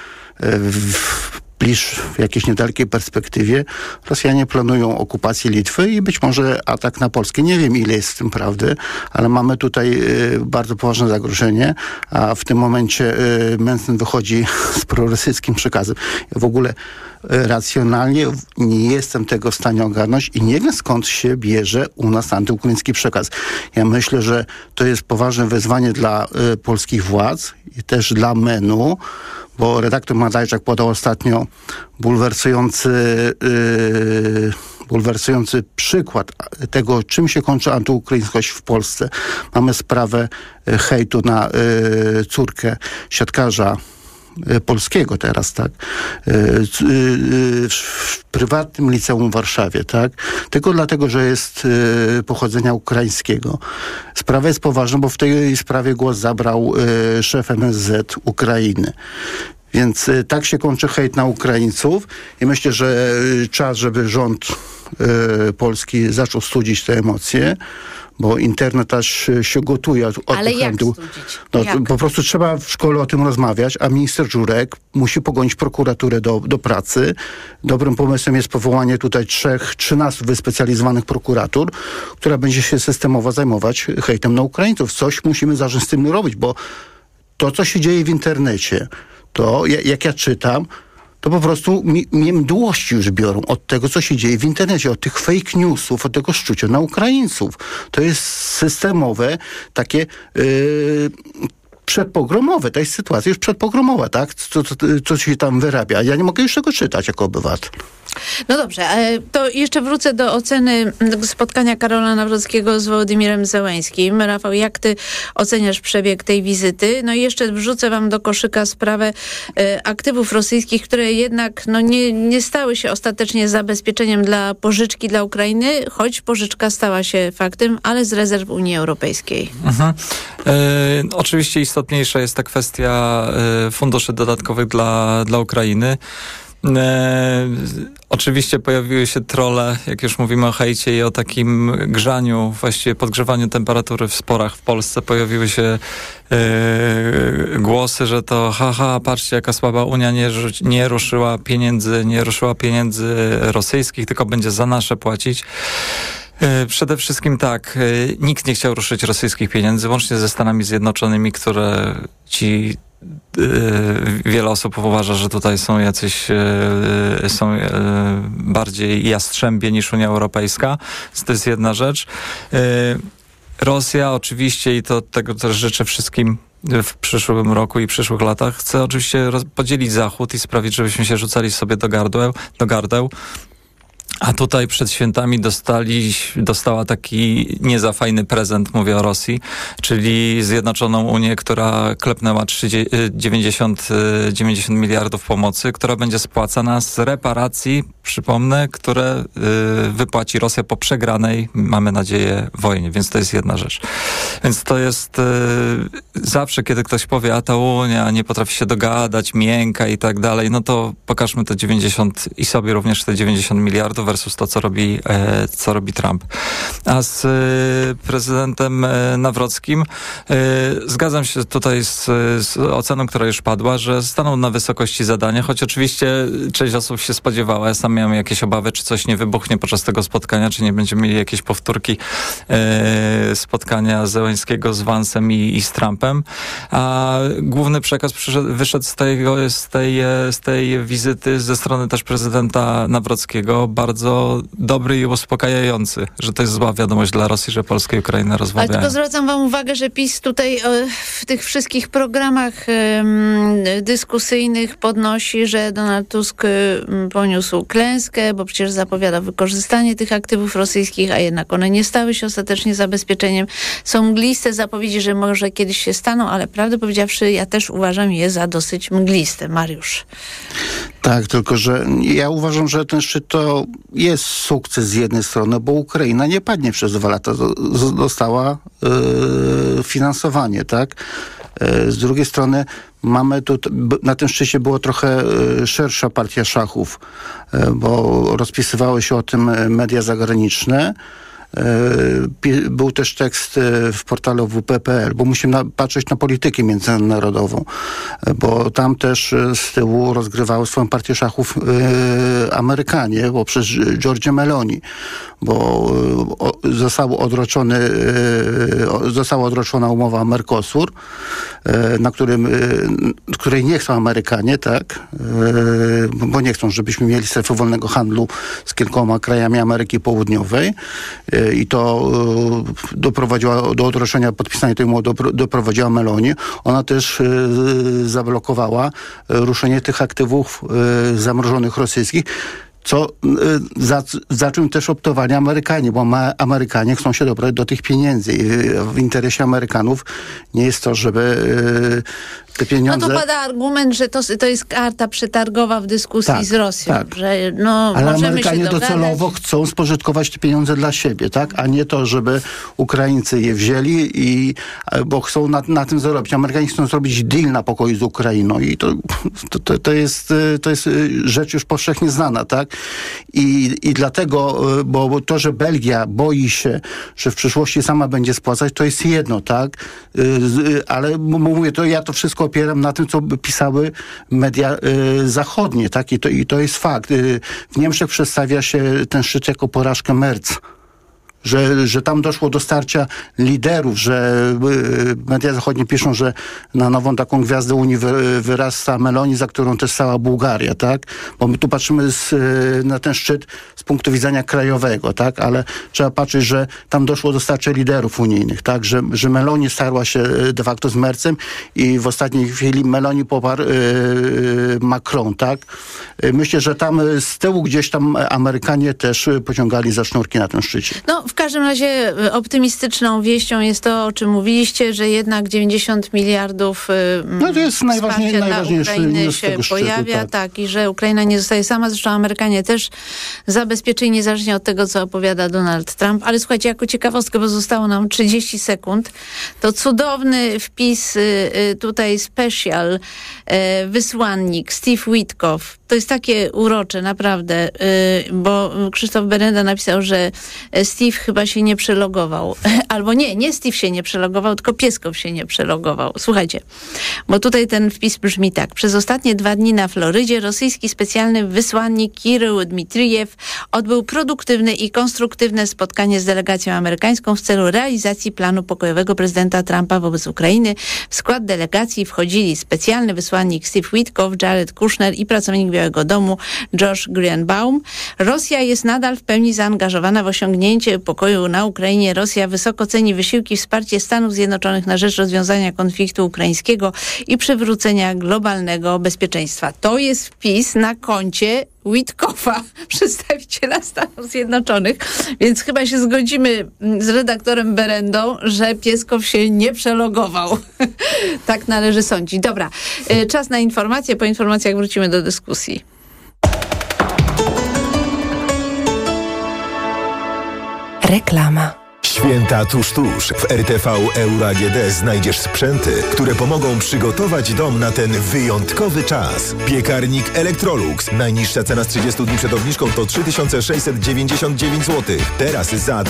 w jakiejś niedalekiej perspektywie Rosjanie planują okupację Litwy i być może atak na Polskę. Nie wiem, ile jest w tym prawdy, ale mamy tutaj bardzo poważne zagrożenie, a w tym momencie Mentzen wychodzi z prorosyjskim przekazem. Ja w ogóle racjonalnie nie jestem tego w stanie ogarnąć i nie wiem, skąd się bierze u nas antyukraiński przekaz. Ja myślę, że to jest poważne wyzwanie dla polskich władz i też dla MEN-u, bo redaktor Madajczak podał ostatnio bulwersujący przykład tego, czym się kończy antyukraińskość w Polsce. Mamy sprawę hejtu na córkę siatkarza polskiego teraz, tak? W prywatnym liceum w Warszawie, tak? Tylko dlatego, że jest pochodzenia ukraińskiego. Sprawa jest poważna, bo w tej sprawie głos zabrał szef MSZ Ukrainy. Więc tak się kończy hejt na Ukraińców i myślę, że czas, żeby rząd polski zaczął studzić te emocje, bo internet aż się gotuje od Ale jak chętu. studzić? No, Jak? Po prostu trzeba w szkole o tym rozmawiać, a minister Żurek musi pogonić prokuraturę do pracy. Dobrym pomysłem jest powołanie tutaj 13 wyspecjalizowanych prokuratur, która będzie się systemowo zajmować hejtem na Ukraińców. Coś musimy zacząć z tym robić, bo to, co się dzieje w internecie, to jak ja czytam, to po prostu mnie mdłości już biorą od tego, co się dzieje w internecie, od tych fake newsów, od tego szczucia na Ukraińców. To jest systemowe, takie przedpogromowe. To jest sytuacja już przedpogromowa, tak? Co się tam wyrabia. Ja nie mogę już tego czytać jako obywatel. No dobrze, to jeszcze wrócę do oceny spotkania Karola Nawrockiego z Wołodymirem Zełenskim. Rafał, jak ty oceniasz przebieg tej wizyty? No i jeszcze wrzucę wam do koszyka sprawę aktywów rosyjskich, które jednak nie stały się ostatecznie zabezpieczeniem dla pożyczki dla Ukrainy, choć pożyczka stała się faktem, ale z rezerw Unii Europejskiej. Oczywiście istotniejsza jest ta kwestia funduszy dodatkowych dla Ukrainy. Oczywiście pojawiły się trolle, jak już mówimy o hejcie i o takim grzaniu, właściwie podgrzewaniu temperatury w sporach w Polsce. Pojawiły się głosy, że to patrzcie, jaka słaba Unia nie ruszyła pieniędzy rosyjskich, tylko będzie za nasze płacić. Przede wszystkim tak, nikt nie chciał ruszyć rosyjskich pieniędzy, łącznie ze Stanami Zjednoczonymi, które wiele osób uważa, że tutaj są są bardziej jastrzębie niż Unia Europejska. To jest jedna rzecz. Rosja oczywiście, i tego też życzę wszystkim w przyszłym roku i przyszłych latach, chce oczywiście podzielić Zachód i sprawić, żebyśmy się rzucali sobie do gardeł. A tutaj przed świętami dostała taki nie za fajny prezent, mówię o Rosji, czyli Zjednoczoną Unię, która klepnęła 90 miliardów pomocy, która będzie spłacana z reparacji, przypomnę, które wypłaci Rosja po przegranej, mamy nadzieję, wojnie, więc to jest jedna rzecz. Więc to jest zawsze, kiedy ktoś powie, a ta Unia nie potrafi się dogadać, miękka i tak dalej, no to pokażmy te 90 i sobie również te 90 miliardów versus to, co robi Trump. A z prezydentem Nawrockim zgadzam się tutaj z oceną, która już padła, że staną na wysokości zadania, choć oczywiście część osób się spodziewała. Ja sam miałem jakieś obawy, czy coś nie wybuchnie podczas tego spotkania, czy nie będziemy mieli jakieś powtórki spotkania Zełenskiego z Vance'em i z Trumpem. A główny przekaz wyszedł z tej wizyty ze strony też prezydenta Nawrockiego bardzo dobry i uspokajający, że to jest zła wiadomość dla Rosji, że Polska i Ukraina rozmawiają. Ale tylko zwracam wam uwagę, że PiS tutaj w tych wszystkich programach dyskusyjnych podnosi, że Donald Tusk poniósł klęskę, bo przecież zapowiada wykorzystanie tych aktywów rosyjskich, a jednak one nie stały się ostatecznie zabezpieczeniem. Są mgliste zapowiedzi, że może kiedyś się staną, ale prawdę powiedziawszy, ja też uważam je za dosyć mgliste. Mariusz. Tak, tylko że ja uważam, że ten szczyt to jest sukces z jednej strony, bo Ukraina nie padnie przez 2 lata. Dostała finansowanie, tak? Z drugiej strony mamy tu, na tym szczycie było trochę szersza partia szachów, bo rozpisywały się o tym media zagraniczne. Był też tekst w portalu WP.pl, bo musimy patrzeć na politykę międzynarodową, bo tam też z tyłu rozgrywały swoją partię szachów Amerykanie, bo przez Giorgia Meloni, bo została odroczona umowa Mercosur, której nie chcą Amerykanie, tak? Bo nie chcą, żebyśmy mieli strefę wolnego handlu z kilkoma krajami Ameryki Południowej. I to doprowadziła do odroczenia podpisania tej umowy, doprowadziła Meloni. Ona też zablokowała ruszenie tych aktywów zamrożonych rosyjskich, za czym też optowali Amerykanie, bo Amerykanie chcą się dobrać do tych pieniędzy i w interesie Amerykanów nie jest to, żeby te pieniądze... No to pada argument, że to jest karta przetargowa w dyskusji z Rosją. Tak. Że ale możemy Amerykanie się docelowo chcą spożytkować te pieniądze dla siebie, tak? A nie to, żeby Ukraińcy je wzięli, bo chcą na tym zarobić. Amerykanie chcą zrobić deal na pokoju z Ukrainą i to jest rzecz już powszechnie znana, tak? I dlatego, bo to, że Belgia boi się, że w przyszłości sama będzie spłacać, to jest jedno, tak? Ale mówię, ja to wszystko opieram na tym, co pisały media zachodnie, tak? I to jest fakt. W Niemczech przedstawia się ten szczyt jako porażkę Merz. Że tam doszło do starcia liderów, że media zachodnie piszą, że na nową taką gwiazdę Unii wyrasta Meloni, za którą też stała Bułgaria, tak? Bo my tu patrzymy na ten szczyt z punktu widzenia krajowego, tak? Ale trzeba patrzeć, że tam doszło do starcia liderów unijnych, tak? Że Meloni starła się de facto z Merzem i w ostatniej chwili Meloni poparł Macron, tak? Myślę, że tam z tyłu gdzieś tam Amerykanie też pociągali za sznurki na tym szczycie. No, w każdym razie optymistyczną wieścią jest to, o czym mówiliście, że jednak 90 miliardów to jest najważniejszy Ukrainy się pojawia, tak, i że Ukraina nie zostaje sama. Zresztą Amerykanie też zabezpieczyli, niezależnie od tego, co opowiada Donald Trump. Ale słuchajcie, jako ciekawostkę, bo zostało nam 30 sekund, to cudowny wpis tutaj special, wysłannik Steve Witkoff. To jest takie urocze, naprawdę, bo Krzysztof Berenda napisał, że Steve chyba się nie przelogował. Albo nie Steve się nie przelogował, tylko Pieskow się nie przelogował. Słuchajcie, bo tutaj ten wpis brzmi tak. Przez ostatnie 2 dni na Florydzie rosyjski specjalny wysłannik Kirył Dmitrijew odbył produktywne i konstruktywne spotkanie z delegacją amerykańską w celu realizacji planu pokojowego prezydenta Trumpa wobec Ukrainy. W skład delegacji wchodzili specjalny wysłannik Steve Witkoff, Jared Kushner i pracownik Białego Domu Josh Greenbaum. Rosja jest nadal w pełni zaangażowana w osiągnięcie pokoju na Ukrainie. Rosja wysoko ceni wysiłki i wsparcie Stanów Zjednoczonych na rzecz rozwiązania konfliktu ukraińskiego i przywrócenia globalnego bezpieczeństwa. To jest wpis na koncie Witkoffa, przedstawiciela Stanów Zjednoczonych, więc chyba się zgodzimy z redaktorem Berendą, że Pieskow się nie przelogował. Tak należy sądzić. Dobra, czas na informacje. Po informacjach wrócimy do dyskusji. Reklama. Święta tuż. W RTV Euro AGD znajdziesz sprzęty, które pomogą przygotować dom na ten wyjątkowy czas. Piekarnik Electrolux. Najniższa cena z 30 dni przed obniżką to 3699 zł. Teraz za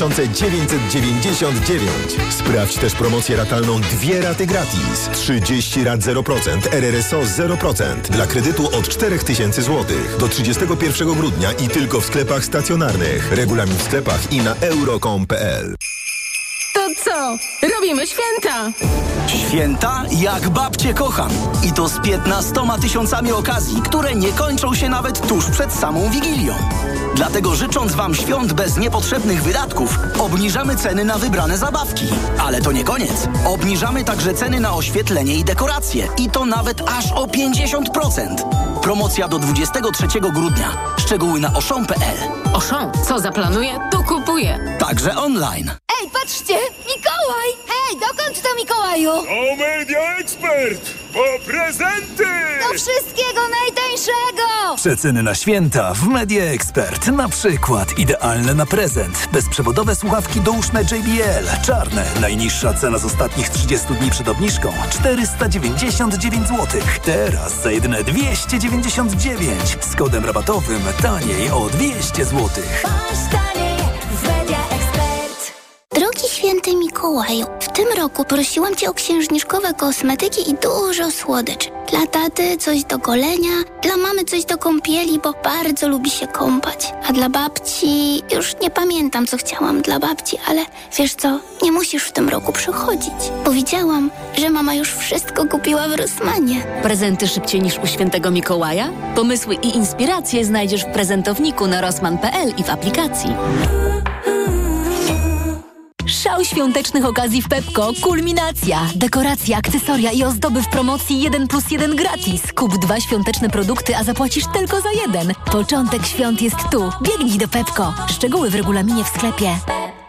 2999. Sprawdź też promocję ratalną 2 raty gratis. 30 rat 0%, RRSO 0%. Dla kredytu od 4000 zł. Do 31 grudnia i tylko w sklepach stacjonarnych. Regulamin w sklepach i na euro.com.pl. To co? Robimy święta! Święta jak babcie kocham. I to z 15 000 okazji, które nie kończą się nawet tuż przed samą Wigilią. Dlatego życząc Wam świąt bez niepotrzebnych wydatków, obniżamy ceny na wybrane zabawki. Ale to nie koniec. Obniżamy także ceny na oświetlenie i dekoracje. I to nawet aż o 50%. Promocja do 23 grudnia. Szczegóły na auchan.pl. Auchan, co zaplanuję, to kupuję. Także online. Ej, patrzcie! Mikołaj! Hej, dokąd to, Mikołaju? O Media Expert! Po prezenty! Do wszystkiego najtańszego! Przeceny na święta w Media Expert. Na przykład idealne na prezent. Bezprzewodowe słuchawki douszne JBL. Czarne. Najniższa cena z ostatnich 30 dni przed obniżką 499 zł. Teraz za jedyne 299. Z kodem rabatowym taniej o 200 zł. Drogi święty Mikołaju, w tym roku prosiłam Cię o księżniczkowe kosmetyki i dużo słodyczy. Dla taty coś do golenia, dla mamy coś do kąpieli, bo bardzo lubi się kąpać. A dla babci, już nie pamiętam, co chciałam dla babci, ale wiesz co, nie musisz w tym roku przychodzić. Bo widziałam, że mama już wszystko kupiła w Rossmanie. Prezenty szybciej niż u świętego Mikołaja? Pomysły i inspiracje znajdziesz w prezentowniku na rossmann.pl i w aplikacji. Szał świątecznych okazji w Pepco. Kulminacja. Dekoracje, akcesoria i ozdoby w promocji 1+1 gratis. Kup 2 świąteczne produkty, a zapłacisz tylko za 1. Początek świąt jest tu. Biegnij do Pepco. Szczegóły w regulaminie w sklepie.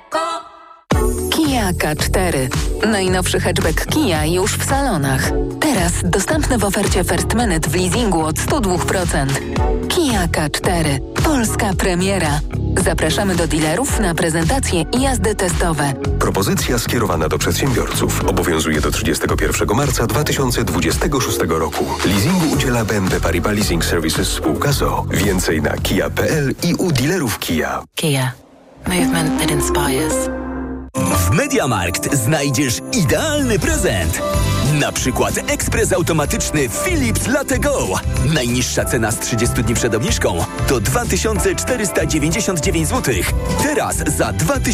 Kia K4. Najnowszy hatchback Kia już w salonach. Teraz dostępny w ofercie First Minute w leasingu od 102%. Kia K4. Polska premiera. Zapraszamy do dealerów na prezentacje i jazdy testowe. Propozycja skierowana do przedsiębiorców. Obowiązuje do 31 marca 2026 roku. Leasingu udziela BNP Paribas Leasing Services spółka ZOO. Więcej na kia.pl i u dealerów Kia. Kia. Movement that inspires. W MediaMarkt znajdziesz idealny prezent. Na przykład ekspres automatyczny Philips Latte Go. Najniższa cena z 30 dni przed obniżką to 2499 zł. Teraz za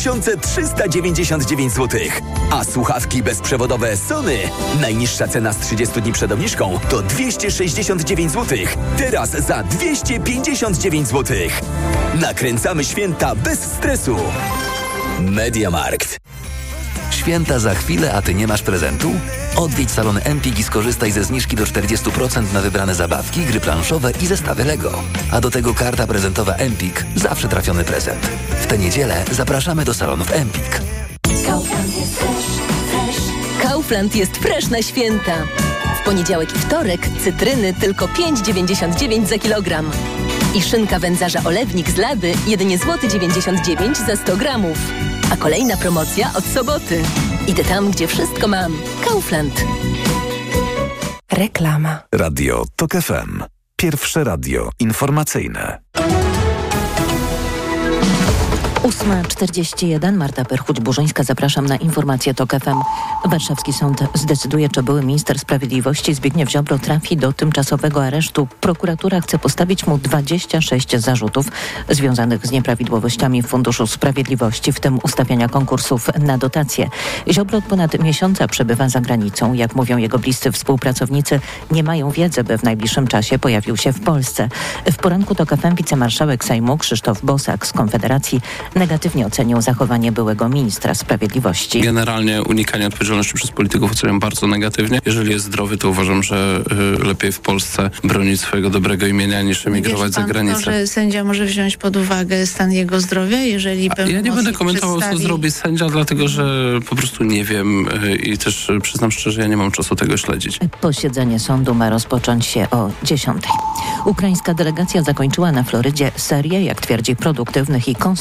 2399 zł. A słuchawki bezprzewodowe Sony. Najniższa cena z 30 dni przed obniżką to 269 zł. Teraz za 259 zł. Nakręcamy święta bez stresu. MediaMarkt. Święta za chwilę, a Ty nie masz prezentu? Odwiedź salon Empik i skorzystaj ze zniżki do 40% na wybrane zabawki, gry planszowe i zestawy Lego. A do tego karta prezentowa Empik. Zawsze trafiony prezent. W tę niedzielę zapraszamy do salonów Empik. Kaufland jest fresh na święta. W poniedziałek i wtorek cytryny tylko 5,99 za kilogram. I szynka wędzarza Olewnik z Laby jedynie złoty 99 za 100 gramów. A kolejna promocja od soboty. Idę tam, gdzie wszystko mam. Kaufland. Reklama. Radio TOK FM. Pierwsze radio informacyjne. 8:41. Marta Perchuć-Burzyńska. Zapraszam na informację TOK FM. Warszawski sąd zdecyduje, czy były minister sprawiedliwości Zbigniew Ziobro trafi do tymczasowego aresztu. Prokuratura chce postawić mu 26 zarzutów związanych z nieprawidłowościami w Funduszu Sprawiedliwości, w tym ustawiania konkursów na dotacje. Ziobro od ponad miesiąca przebywa za granicą. Jak mówią jego bliscy współpracownicy, nie mają wiedzy, by w najbliższym czasie pojawił się w Polsce. W poranku TOK FM wicemarszałek Sejmu Krzysztof Bosak z Konfederacji negatywnie ocenił zachowanie byłego ministra sprawiedliwości. Generalnie unikanie odpowiedzialności przez polityków oceniam bardzo negatywnie. Jeżeli jest zdrowy, to uważam, że lepiej w Polsce bronić swojego dobrego imienia niż emigrować za granicę. To, że sędzia może wziąć pod uwagę stan jego zdrowia, jeżeli ja nie będę komentował, co zrobi sędzia, dlatego że po prostu nie wiem i też przyznam szczerze, ja nie mam czasu tego śledzić. Posiedzenie sądu ma rozpocząć się o 10:00. Ukraińska delegacja zakończyła na Florydzie serię, jak twierdzi, produktywnych i konstruktywnych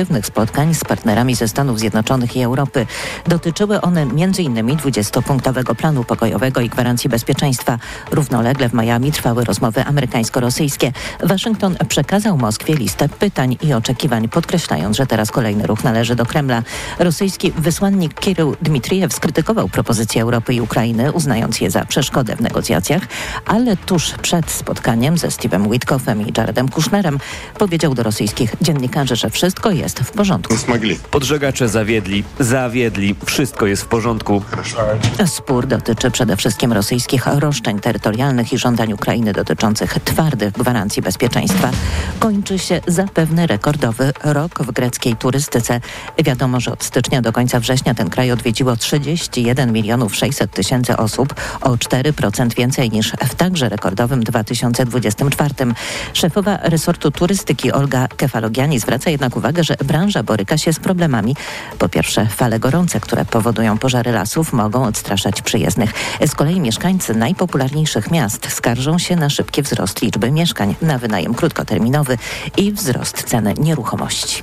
intensywnych spotkań z partnerami ze Stanów Zjednoczonych i Europy. Dotyczyły one m.in. 20-punktowego planu pokojowego i gwarancji bezpieczeństwa. Równolegle w Miami trwały rozmowy amerykańsko-rosyjskie. Waszyngton przekazał Moskwie listę pytań i oczekiwań, podkreślając, że teraz kolejny ruch należy do Kremla. Rosyjski wysłannik Kirył Dmitrijew skrytykował propozycje Europy i Ukrainy, uznając je za przeszkodę w negocjacjach, ale tuż przed spotkaniem ze Steve'em Witkoffem i Jaredem Kushnerem powiedział do rosyjskich dziennikarzy, że wszystko jest w porządku. Podżegacze zawiedli. Wszystko jest w porządku. Spór dotyczy przede wszystkim rosyjskich roszczeń terytorialnych i żądań Ukrainy dotyczących twardych gwarancji bezpieczeństwa. Kończy się zapewne rekordowy rok w greckiej turystyce. Wiadomo, że od stycznia do końca września ten kraj odwiedziło 31 600 000 osób, o 4% więcej niż w także rekordowym 2024. Szefowa resortu turystyki Olga Kefalogiani zwraca jednak uwagę, że branża boryka się z problemami. Po pierwsze, fale gorące, które powodują pożary lasów, mogą odstraszać przyjezdnych. Z kolei mieszkańcy najpopularniejszych miast skarżą się na szybki wzrost liczby mieszkań na wynajem krótkoterminowy i wzrost ceny nieruchomości.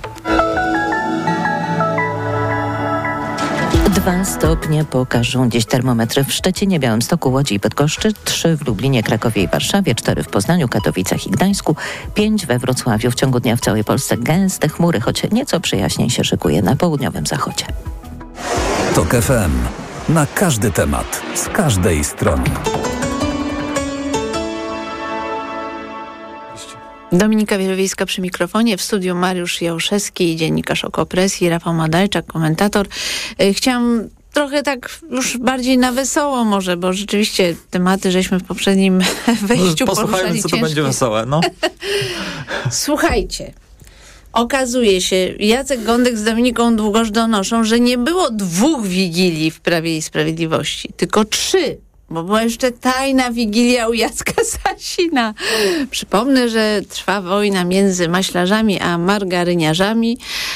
2 stopnie pokażą dziś termometry w Szczecinie, Białymstoku, Łodzi i Bydgoszczy, 3 w Lublinie, Krakowie i Warszawie, 4 w Poznaniu, Katowicach i Gdańsku, 5 we Wrocławiu. W ciągu dnia w całej Polsce gęste chmury, choć nieco przyjaśniej się szykuje na południowym zachodzie. TOK FM. Na każdy temat, z każdej strony. Dominika Wielowiejska przy mikrofonie, w studiu Mariusz Jałuszewski, dziennikarz Okopresji, Rafał Madajczak, komentator. Chciałam trochę tak już bardziej na wesoło może, bo rzeczywiście tematy żeśmy w poprzednim wejściu posłuchajmy, co to będzie wesołe, no. Słuchajcie. Okazuje się, Jacek Gądek z Dominiką Długosz donoszą, że nie było 2 wigilii w Prawie i Sprawiedliwości, tylko 3. Bo była jeszcze tajna wigilia u Jacka Sasina. Przypomnę, że trwa wojna między maślarzami a margaryniarzami,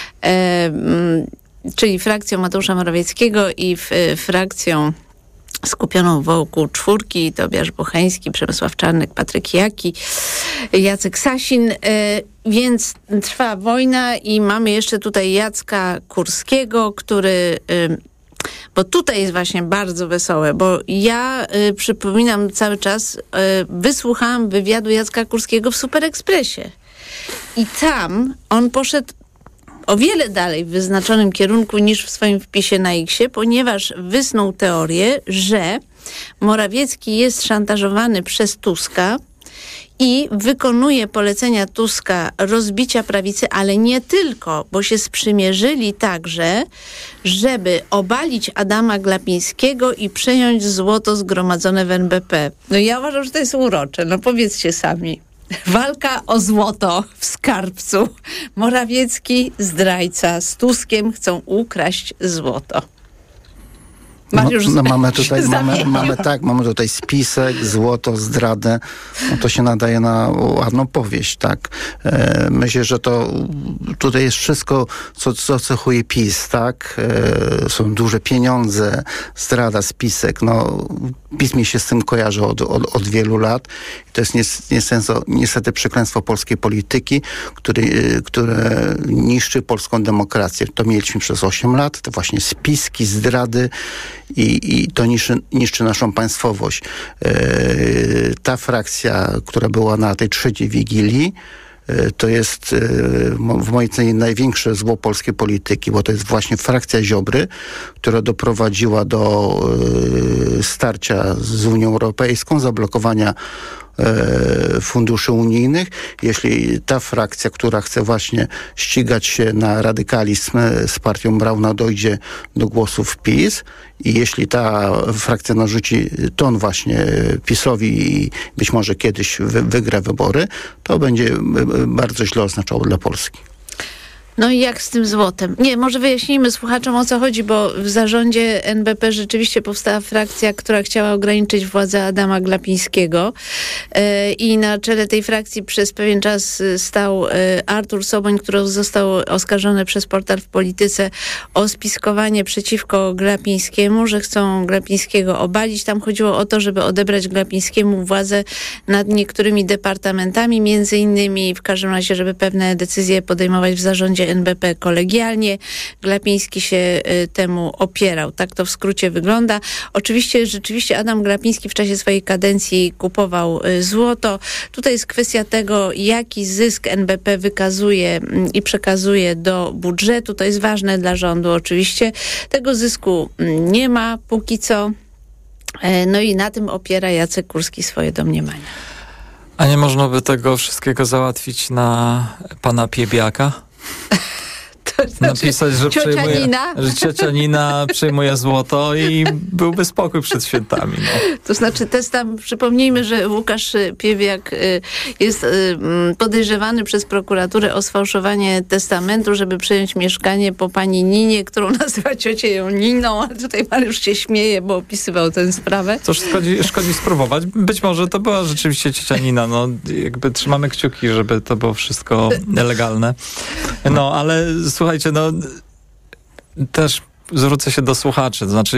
czyli frakcją Mateusza Morawieckiego i frakcją skupioną wokół 4, Tobiasz Bocheński, Przemysław Czarnek, Patryk Jaki, Jacek Sasin, więc trwa wojna i mamy jeszcze tutaj Jacka Kurskiego, który... Bo tutaj jest właśnie bardzo wesołe, bo ja przypominam cały czas, wysłuchałam wywiadu Jacka Kurskiego w Super Expressie. I tam on poszedł o wiele dalej w wyznaczonym kierunku niż w swoim wpisie na X-ie, ponieważ wysnuł teorię, że Morawiecki jest szantażowany przez Tuska i wykonuje polecenia Tuska rozbicia prawicy, ale nie tylko, bo się sprzymierzyli także, żeby obalić Adama Glapińskiego i przejąć złoto zgromadzone w NBP. No ja uważam, że to jest urocze, no powiedzcie sami. Walka o złoto w skarbcu. Morawiecki, zdrajca, z Tuskiem chcą ukraść złoto. Mamy tutaj spisek, złoto, zdradę. No to się nadaje na ładną powieść, tak? Myślę, że to tutaj jest wszystko, co cechuje PiS, tak? Są duże pieniądze, zdrada, spisek. No, PiS mi się z tym kojarzy od wielu lat. To jest niestety przekleństwo polskiej polityki, które niszczy polską demokrację. To mieliśmy przez 8 lat, to właśnie spiski, zdrady i to niszczy naszą państwowość. Ta frakcja, która była na tej 3. Wigilii, to jest w mojej ocenie największe zło polskiej polityki, bo to jest właśnie frakcja Ziobry, która doprowadziła do starcia z Unią Europejską, zablokowania funduszy unijnych. Jeśli ta frakcja, która chce właśnie ścigać się na radykalizm z partią Brauna, dojdzie do głosów PiS i jeśli ta frakcja narzuci ton właśnie PiS-owi i być może kiedyś wygra wybory, to będzie bardzo źle oznaczało dla Polski. No i jak z tym złotem? Nie, może wyjaśnijmy słuchaczom, o co chodzi, bo w zarządzie NBP rzeczywiście powstała frakcja, która chciała ograniczyć władzę Adama Glapińskiego i na czele tej frakcji przez pewien czas stał Artur Soboń, który został oskarżony przez Portal w Polityce o spiskowanie przeciwko Glapińskiemu, że chcą Glapińskiego obalić. Tam chodziło o to, żeby odebrać Glapińskiemu władzę nad niektórymi departamentami, między innymi w każdym razie, żeby pewne decyzje podejmować w zarządzie zarządzie NBP kolegialnie. Glapiński się temu opierał. Tak to w skrócie wygląda. Oczywiście, rzeczywiście Adam Glapiński w czasie swojej kadencji kupował złoto. Tutaj jest kwestia tego, jaki zysk NBP wykazuje i przekazuje do budżetu. To jest ważne dla rządu oczywiście. Tego zysku nie ma póki co. No i na tym opiera Jacek Kurski swoje domniemania. A nie można by tego wszystkiego załatwić na pana Piebiaka? To znaczy, napisać, że ciocia Nina przejmuje złoto i byłby spokój przed świętami. No. To znaczy przypomnijmy, że Łukasz Piebiak jest podejrzewany przez prokuraturę o sfałszowanie testamentu, żeby przejąć mieszkanie po pani Ninie, którą nazywa ciocię ją Niną, ale tutaj Mariusz się śmieje, bo opisywał tę sprawę. Cóż, szkodzi spróbować. Być może to była rzeczywiście ciocia Nina. No, jakby trzymamy kciuki, żeby to było wszystko legalne. No, ale słuchajcie, no też zwrócę się do słuchaczy. To znaczy,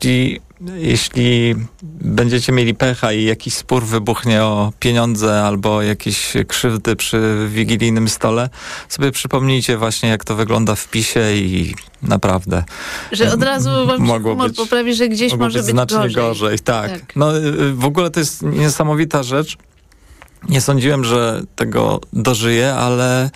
jeśli będziecie mieli pecha i jakiś spór wybuchnie o pieniądze albo jakieś krzywdy przy wigilijnym stole, sobie przypomnijcie właśnie, jak to wygląda w PiS-ie i naprawdę... Że od razu wam się humor poprawi, że gdzieś może być znacznie gorzej. Tak. No w ogóle to jest niesamowita rzecz. Nie sądziłem, że tego dożyję, ale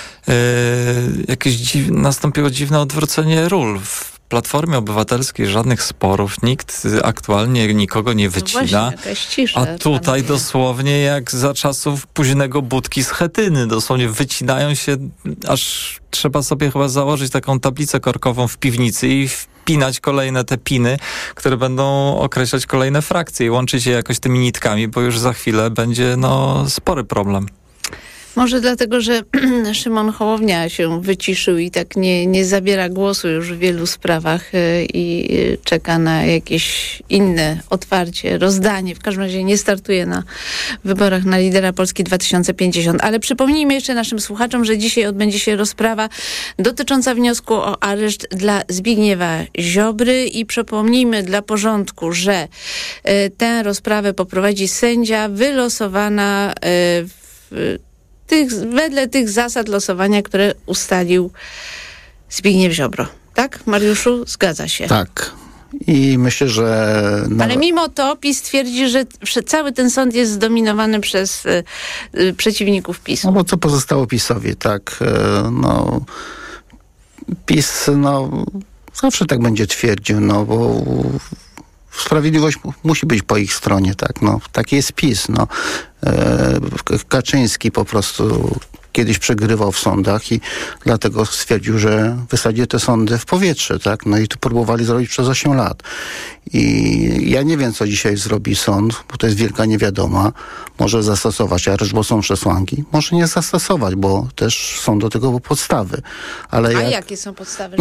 jakieś nastąpiło dziwne odwrócenie ról. W Platformie Obywatelskiej żadnych sporów, nikt aktualnie nikogo nie wycina. No właśnie, jakaś cisza, a tutaj dosłownie jak za czasów późnego Budki z Chetyny. Dosłownie wycinają się, aż trzeba sobie chyba założyć taką tablicę korkową w piwnicy i wpinać kolejne te piny, które będą określać kolejne frakcje i łączyć je jakoś tymi nitkami, bo już za chwilę będzie spory problem. Może dlatego, że Szymon Hołownia się wyciszył i tak nie zabiera głosu już w wielu sprawach i czeka na jakieś inne otwarcie, rozdanie. W każdym razie nie startuje na wyborach na lidera Polski 2050. Ale przypomnijmy jeszcze naszym słuchaczom, że dzisiaj odbędzie się rozprawa dotycząca wniosku o areszt dla Zbigniewa Ziobry i przypomnijmy dla porządku, że tę rozprawę poprowadzi sędzia wylosowana wedle tych zasad losowania, które ustalił Zbigniew Ziobro. Tak, Mariuszu? Zgadza się. Tak. I myślę, że... Ale mimo to PiS twierdzi, że cały ten sąd jest zdominowany przez przeciwników PiS-u. No bo co pozostało PiS-owi, tak? PiS, zawsze tak będzie twierdził, bo sprawiedliwość musi być po ich stronie, tak? Taki jest PiS, Kaczyński po prostu kiedyś przegrywał w sądach i dlatego stwierdził, że wysadzi te sądy w powietrze, tak? I to próbowali zrobić przez 8 lat. I ja nie wiem, co dzisiaj zrobi sąd, bo to jest wielka niewiadoma. Może zastosować areszt, bo są przesłanki. Może nie zastosować, bo też są do tego podstawy. Ale jakie są podstawy?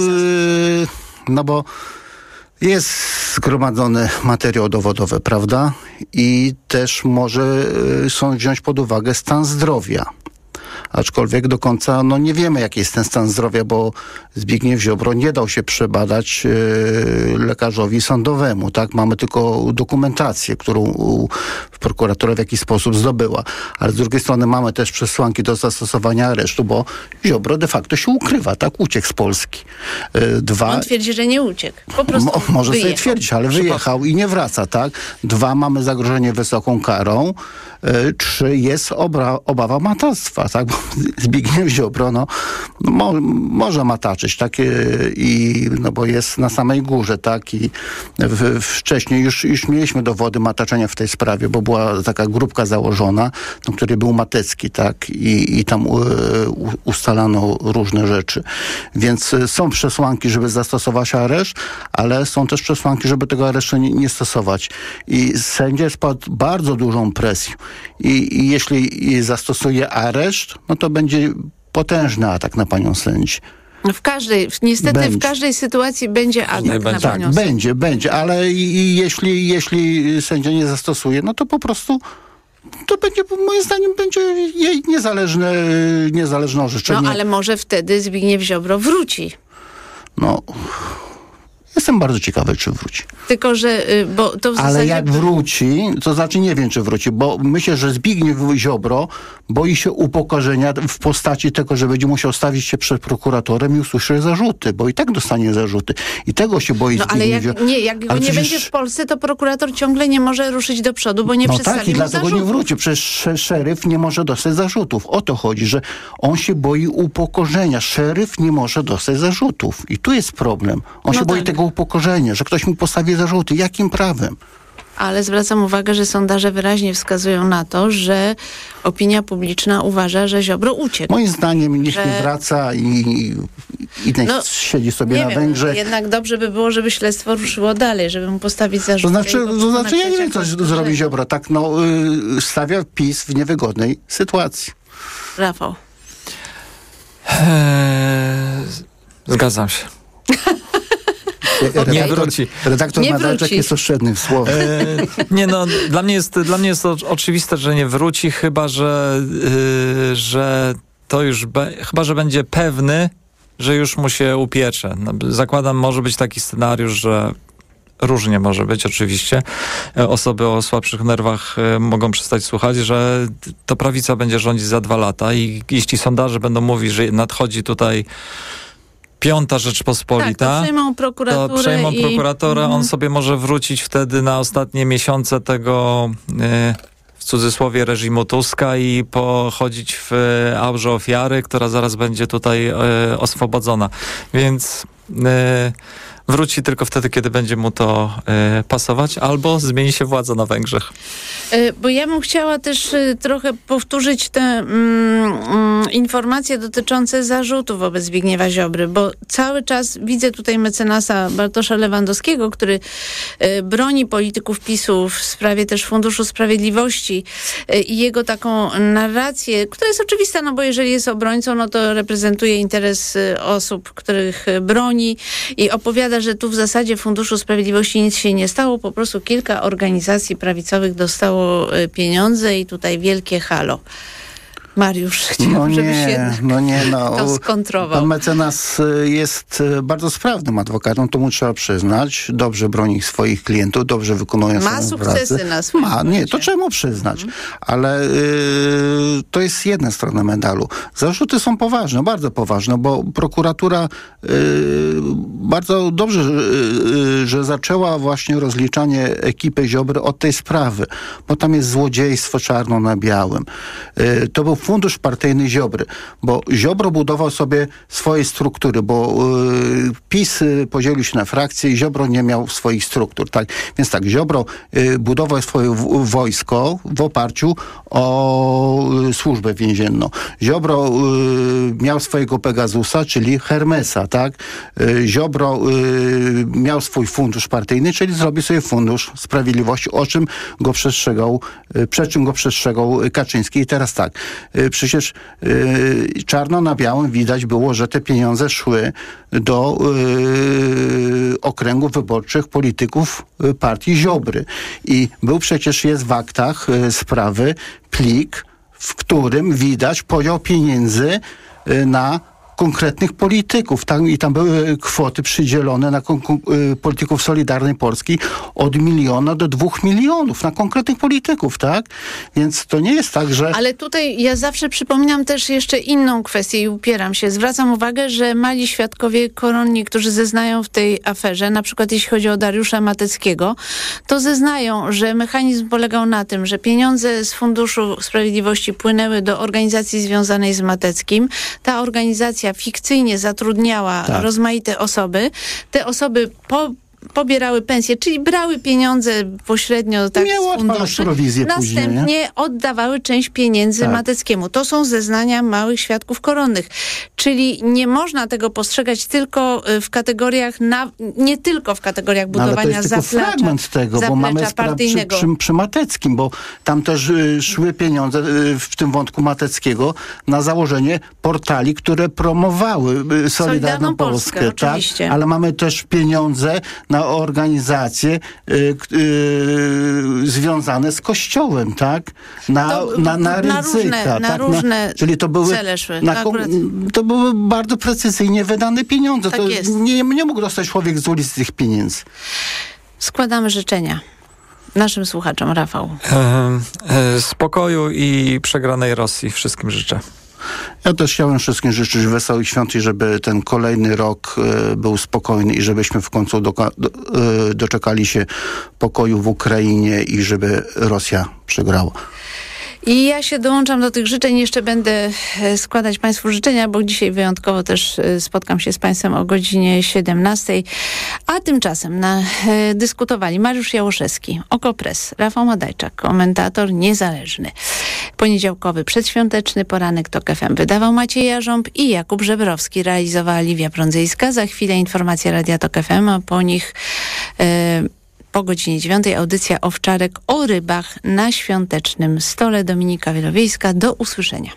Bo jest zgromadzony materiał dowodowy, prawda? I też może sąd wziąć pod uwagę stan zdrowia. Aczkolwiek do końca nie wiemy, jaki jest ten stan zdrowia, bo Zbigniew Ziobro nie dał się przebadać lekarzowi sądowemu. Tak? Mamy tylko dokumentację, którą prokuratura w jakiś sposób zdobyła. Ale z drugiej strony mamy też przesłanki do zastosowania aresztu, bo Ziobro de facto się ukrywa, tak? Uciekł z Polski. On twierdzi, że nie uciekł. Po prostu może wyjechał. sobie twierdzić, ale wyjechał i nie wraca, tak? 2, mamy zagrożenie wysoką karą. 3, jest obawa matactwa, tak? Bo Zbigniew Ziobro, może mataczyć, tak? Bo jest na samej górze, tak? I wcześniej już mieliśmy dowody mataczenia w tej sprawie, bo była taka grupka założona, do której był Matecki, tak? I tam ustalano różne rzeczy. Więc są przesłanki, żeby zastosować areszt, ale są też przesłanki, żeby tego aresztu nie stosować. I sędzia jest pod bardzo dużą presją. I jeśli zastosuje areszt, to będzie potężny atak na panią sędzi. Niestety w każdej sytuacji będzie atak na panią sędzi. Będzie, ale jeśli sędzia nie zastosuje, to po prostu to będzie, moim zdaniem, będzie jej niezależne orzeczenie. Ale może wtedy Zbigniew Ziobro wróci. Jestem bardzo ciekawy, czy wróci. Tylko, że... Bo to w zasadzie... Ale jak wróci, to znaczy nie wiem, czy wróci, bo myślę, że Zbigniew Ziobro boi się upokorzenia w postaci tego, że będzie musiał stawić się przed prokuratorem i usłyszy zarzuty, bo i tak dostanie zarzuty. I tego się boi Zbigniew Ziobro. Ale jak go nie będzie w Polsce, to prokurator ciągle nie może ruszyć do przodu, bo nie przedstawi tak, i dlatego zarzutów. nie wróci. Przecież szeryf nie może dostać zarzutów. O to chodzi, że on się boi upokorzenia. Szeryf nie może dostać zarzutów. I tu jest problem. On się boi tego upokorzenia, że ktoś mu postawi zarzuty. Jakim prawem? Ale zwracam uwagę, że sondaże wyraźnie wskazują na to, że opinia publiczna uważa, że Ziobro uciekł. Moim zdaniem niech nie wraca i niech siedzi sobie na Węgrzech. Jednak dobrze by było, żeby śledztwo ruszyło dalej, żeby mu postawić zarzuty. To znaczy ja nie wiem, co zrobi Ziobro. Tak, stawia PiS w niewygodnej sytuacji. Rafał. Zgadzam się. Nie wróci. Redaktor Madalczak jest oszczędny w słowach. Dla mnie jest oczywiste, że nie wróci, chyba że to już chyba że będzie pewny, że już mu się upiecze. Zakładam, może być taki scenariusz, że różnie może być oczywiście. Osoby o słabszych nerwach mogą przestać słuchać, że to prawica będzie rządzić za 2 lata i jeśli sondaże będą mówić, że nadchodzi tutaj 5. Rzeczpospolita. Tak, to przejmą prokuratora. On sobie może wrócić wtedy na ostatnie miesiące tego w cudzysłowie reżimu Tuska i pochodzić w aurze ofiary, która zaraz będzie tutaj oswobodzona. Więc wróci tylko wtedy, kiedy będzie mu to pasować, albo zmieni się władza na Węgrzech. Bo ja bym chciała też trochę powtórzyć te informacje dotyczące zarzutów wobec Zbigniewa Ziobry, bo cały czas widzę tutaj mecenasa Bartosza Lewandowskiego, który broni polityków PiS-u w sprawie też Funduszu Sprawiedliwości i jego taką narrację, która jest oczywista, no bo jeżeli jest obrońcą, no to reprezentuje interes osób, których broni i opowiada, że tu w zasadzie w Funduszu Sprawiedliwości nic się nie stało, po prostu kilka organizacji prawicowych dostało pieniądze i tutaj wielkie halo. Mariusz, chciałam, żebyś to skontrował. Pan mecenas jest bardzo sprawnym adwokatem, to mu trzeba przyznać. Dobrze broni swoich klientów, dobrze wykonuje swoją pracę. Ma sukcesy na swoim Nie, to trzeba mu przyznać. Ale to jest jedna strona medalu. Zarzuty są poważne, bardzo poważne, bo prokuratura bardzo dobrze, że zaczęła właśnie rozliczanie ekipy Ziobry od tej sprawy, bo tam jest złodziejstwo czarno na białym. To był fundusz partyjny Ziobry, bo Ziobro budował sobie swoje struktury, bo PiS podzielił się na frakcje i Ziobro nie miał swoich struktur. Tak? Więc tak, Ziobro budował swoje wojsko w oparciu o służbę więzienną. Ziobro miał swojego Pegasusa, czyli Hermesa, tak? Ziobro miał swój fundusz partyjny, czyli zrobił sobie Fundusz Sprawiedliwości, przed czym go przestrzegał Kaczyński. I teraz tak, przecież czarno na białym widać było, że te pieniądze szły do okręgów wyborczych polityków partii Ziobry. I jest w aktach sprawy plik, w którym widać podział pieniędzy na konkretnych polityków. I tam były kwoty przydzielone na polityków Solidarnej Polski od 1 miliona do 2 milionów na konkretnych polityków, tak? Więc to nie jest tak, że... Ale tutaj ja zawsze przypominam też jeszcze inną kwestię i upieram się. Zwracam uwagę, że mali świadkowie koronni, którzy zeznają w tej aferze, na przykład jeśli chodzi o Dariusza Mateckiego, to zeznają, że mechanizm polegał na tym, że pieniądze z Funduszu Sprawiedliwości płynęły do organizacji związanej z Mateckim. Ta organizacja fikcyjnie zatrudniała rozmaite osoby. Te osoby pobierały pensje, czyli brały pieniądze pośrednio z funduszy, następnie oddawały część pieniędzy Mateckiemu. To są zeznania małych świadków koronnych. Czyli nie można tego postrzegać tylko w kategoriach, nie tylko w kategoriach budowania zaplecza, fragment tego, bo mamy sprawę przy Mateckim, bo tam też szły pieniądze w tym wątku Mateckiego na założenie portali, które promowały Solidarną Polskę. Tak? Ale mamy też pieniądze na organizacje związane z Kościołem, tak? Na ryzyka. Na różne czyli to były, cele szły. To były bardzo precyzyjnie wydane pieniądze. Tak to jest. nie mógł dostać człowiek z ulicy tych pieniędzy. Składamy życzenia naszym słuchaczom, Rafał. Spokoju i przegranej Rosji wszystkim życzę. Ja też chciałem wszystkim życzyć wesołych świąt i żeby ten kolejny rok był spokojny i żebyśmy w końcu doczekali się pokoju w Ukrainie i żeby Rosja przegrała. I ja się dołączam do tych życzeń. Jeszcze będę składać Państwu życzenia, bo dzisiaj wyjątkowo też spotkam się z Państwem o godzinie 17. A tymczasem dyskutowali Mariusz Jałoszewski, Okopres, Rafał Madajczak, komentator niezależny. Poniedziałkowy przedświąteczny poranek TOK FM wydawał Maciej Jarząb i Jakub Żebrowski. Realizowała Liwia Prądzyjska. Za chwilę informacje Radia TOK FM, a po nich... po godzinie 9 audycja Owczarek o rybach na świątecznym stole. Dominika Wielowiejska. Do usłyszenia.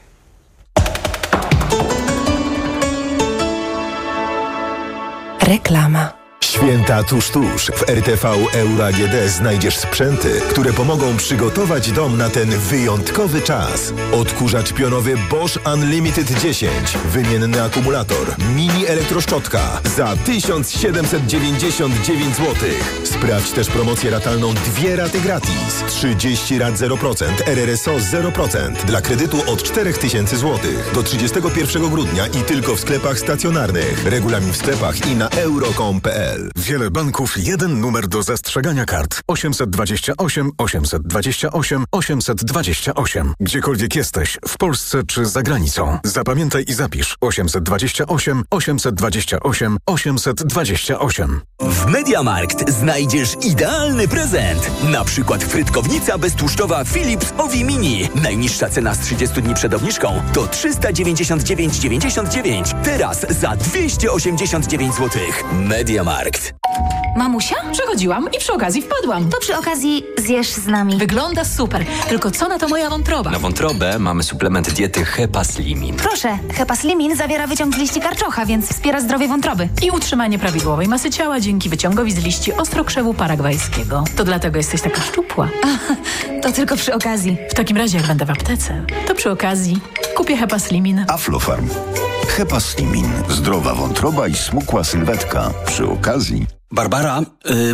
Reklama. Święta tuż. W RTV Euro AGD znajdziesz sprzęty, które pomogą przygotować dom na ten wyjątkowy czas. Odkurzacz pionowy Bosch Unlimited 10, wymienny akumulator, mini elektroszczotka za 1799 zł. Sprawdź też promocję ratalną 2 raty gratis. 30 rat 0%, RRSO 0%. Dla kredytu od 4000 zł. Do 31 grudnia i tylko w sklepach stacjonarnych. Regulamin w sklepach i na euro.com.pl. Wiele banków, jeden numer do zastrzegania kart. 828 828 828. Gdziekolwiek jesteś, w Polsce czy za granicą. Zapamiętaj i zapisz 828 828 828. W MediaMarkt znajdziesz idealny prezent. Na przykład frytkownica beztłuszczowa Philips Ovi Mini. Najniższa cena z 30 dni przed obniżką to 399,99. Teraz za 289 zł. MediaMarkt. Mamusia? Przechodziłam i przy okazji wpadłam. To przy okazji zjesz z nami. Wygląda super. Tylko co na to moja wątroba? Na wątrobę mamy suplement diety Hepaslimin. Proszę, Hepaslimin zawiera wyciąg z liści karczocha, więc wspiera zdrowie wątroby. I utrzymanie prawidłowej masy ciała dzięki wyciągowi z liści ostrokrzewu paragwajskiego. To dlatego jesteś taka szczupła. To tylko przy okazji. W takim razie, jak będę w aptece, to przy okazji kupię Hepaslimin. Aflofarm. Hepaslimin. Zdrowa wątroba i smukła sylwetka. Przy okazji... Barbara,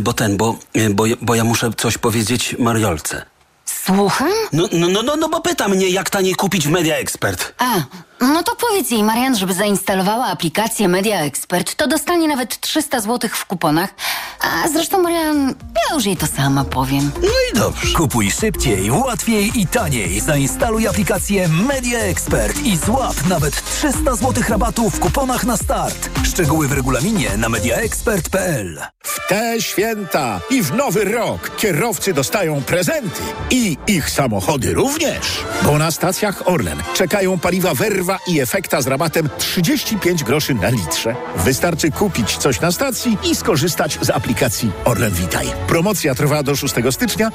bo ja muszę coś powiedzieć Mariolce. Słucham? No bo pyta mnie, jak taniej kupić w Media Expert. No to powiedz jej, Marian, żeby zainstalowała aplikację Media Expert, to dostanie nawet 300 zł w kuponach. A zresztą, Marian, ja już jej to sama powiem. No i dobrze. Kupuj szybciej, łatwiej i taniej. Zainstaluj aplikację Media Expert i złap nawet 300 zł rabatu w kuponach na start. Szczegóły w regulaminie na mediaexpert.pl. W te święta i w nowy rok kierowcy dostają prezenty i ich samochody również. Bo na stacjach Orlen czekają paliwa Verva i Efekta z rabatem 35 groszy na litrze. Wystarczy kupić coś na stacji i skorzystać z aplikacji Orlen Witaj. Promocja trwa do 6 stycznia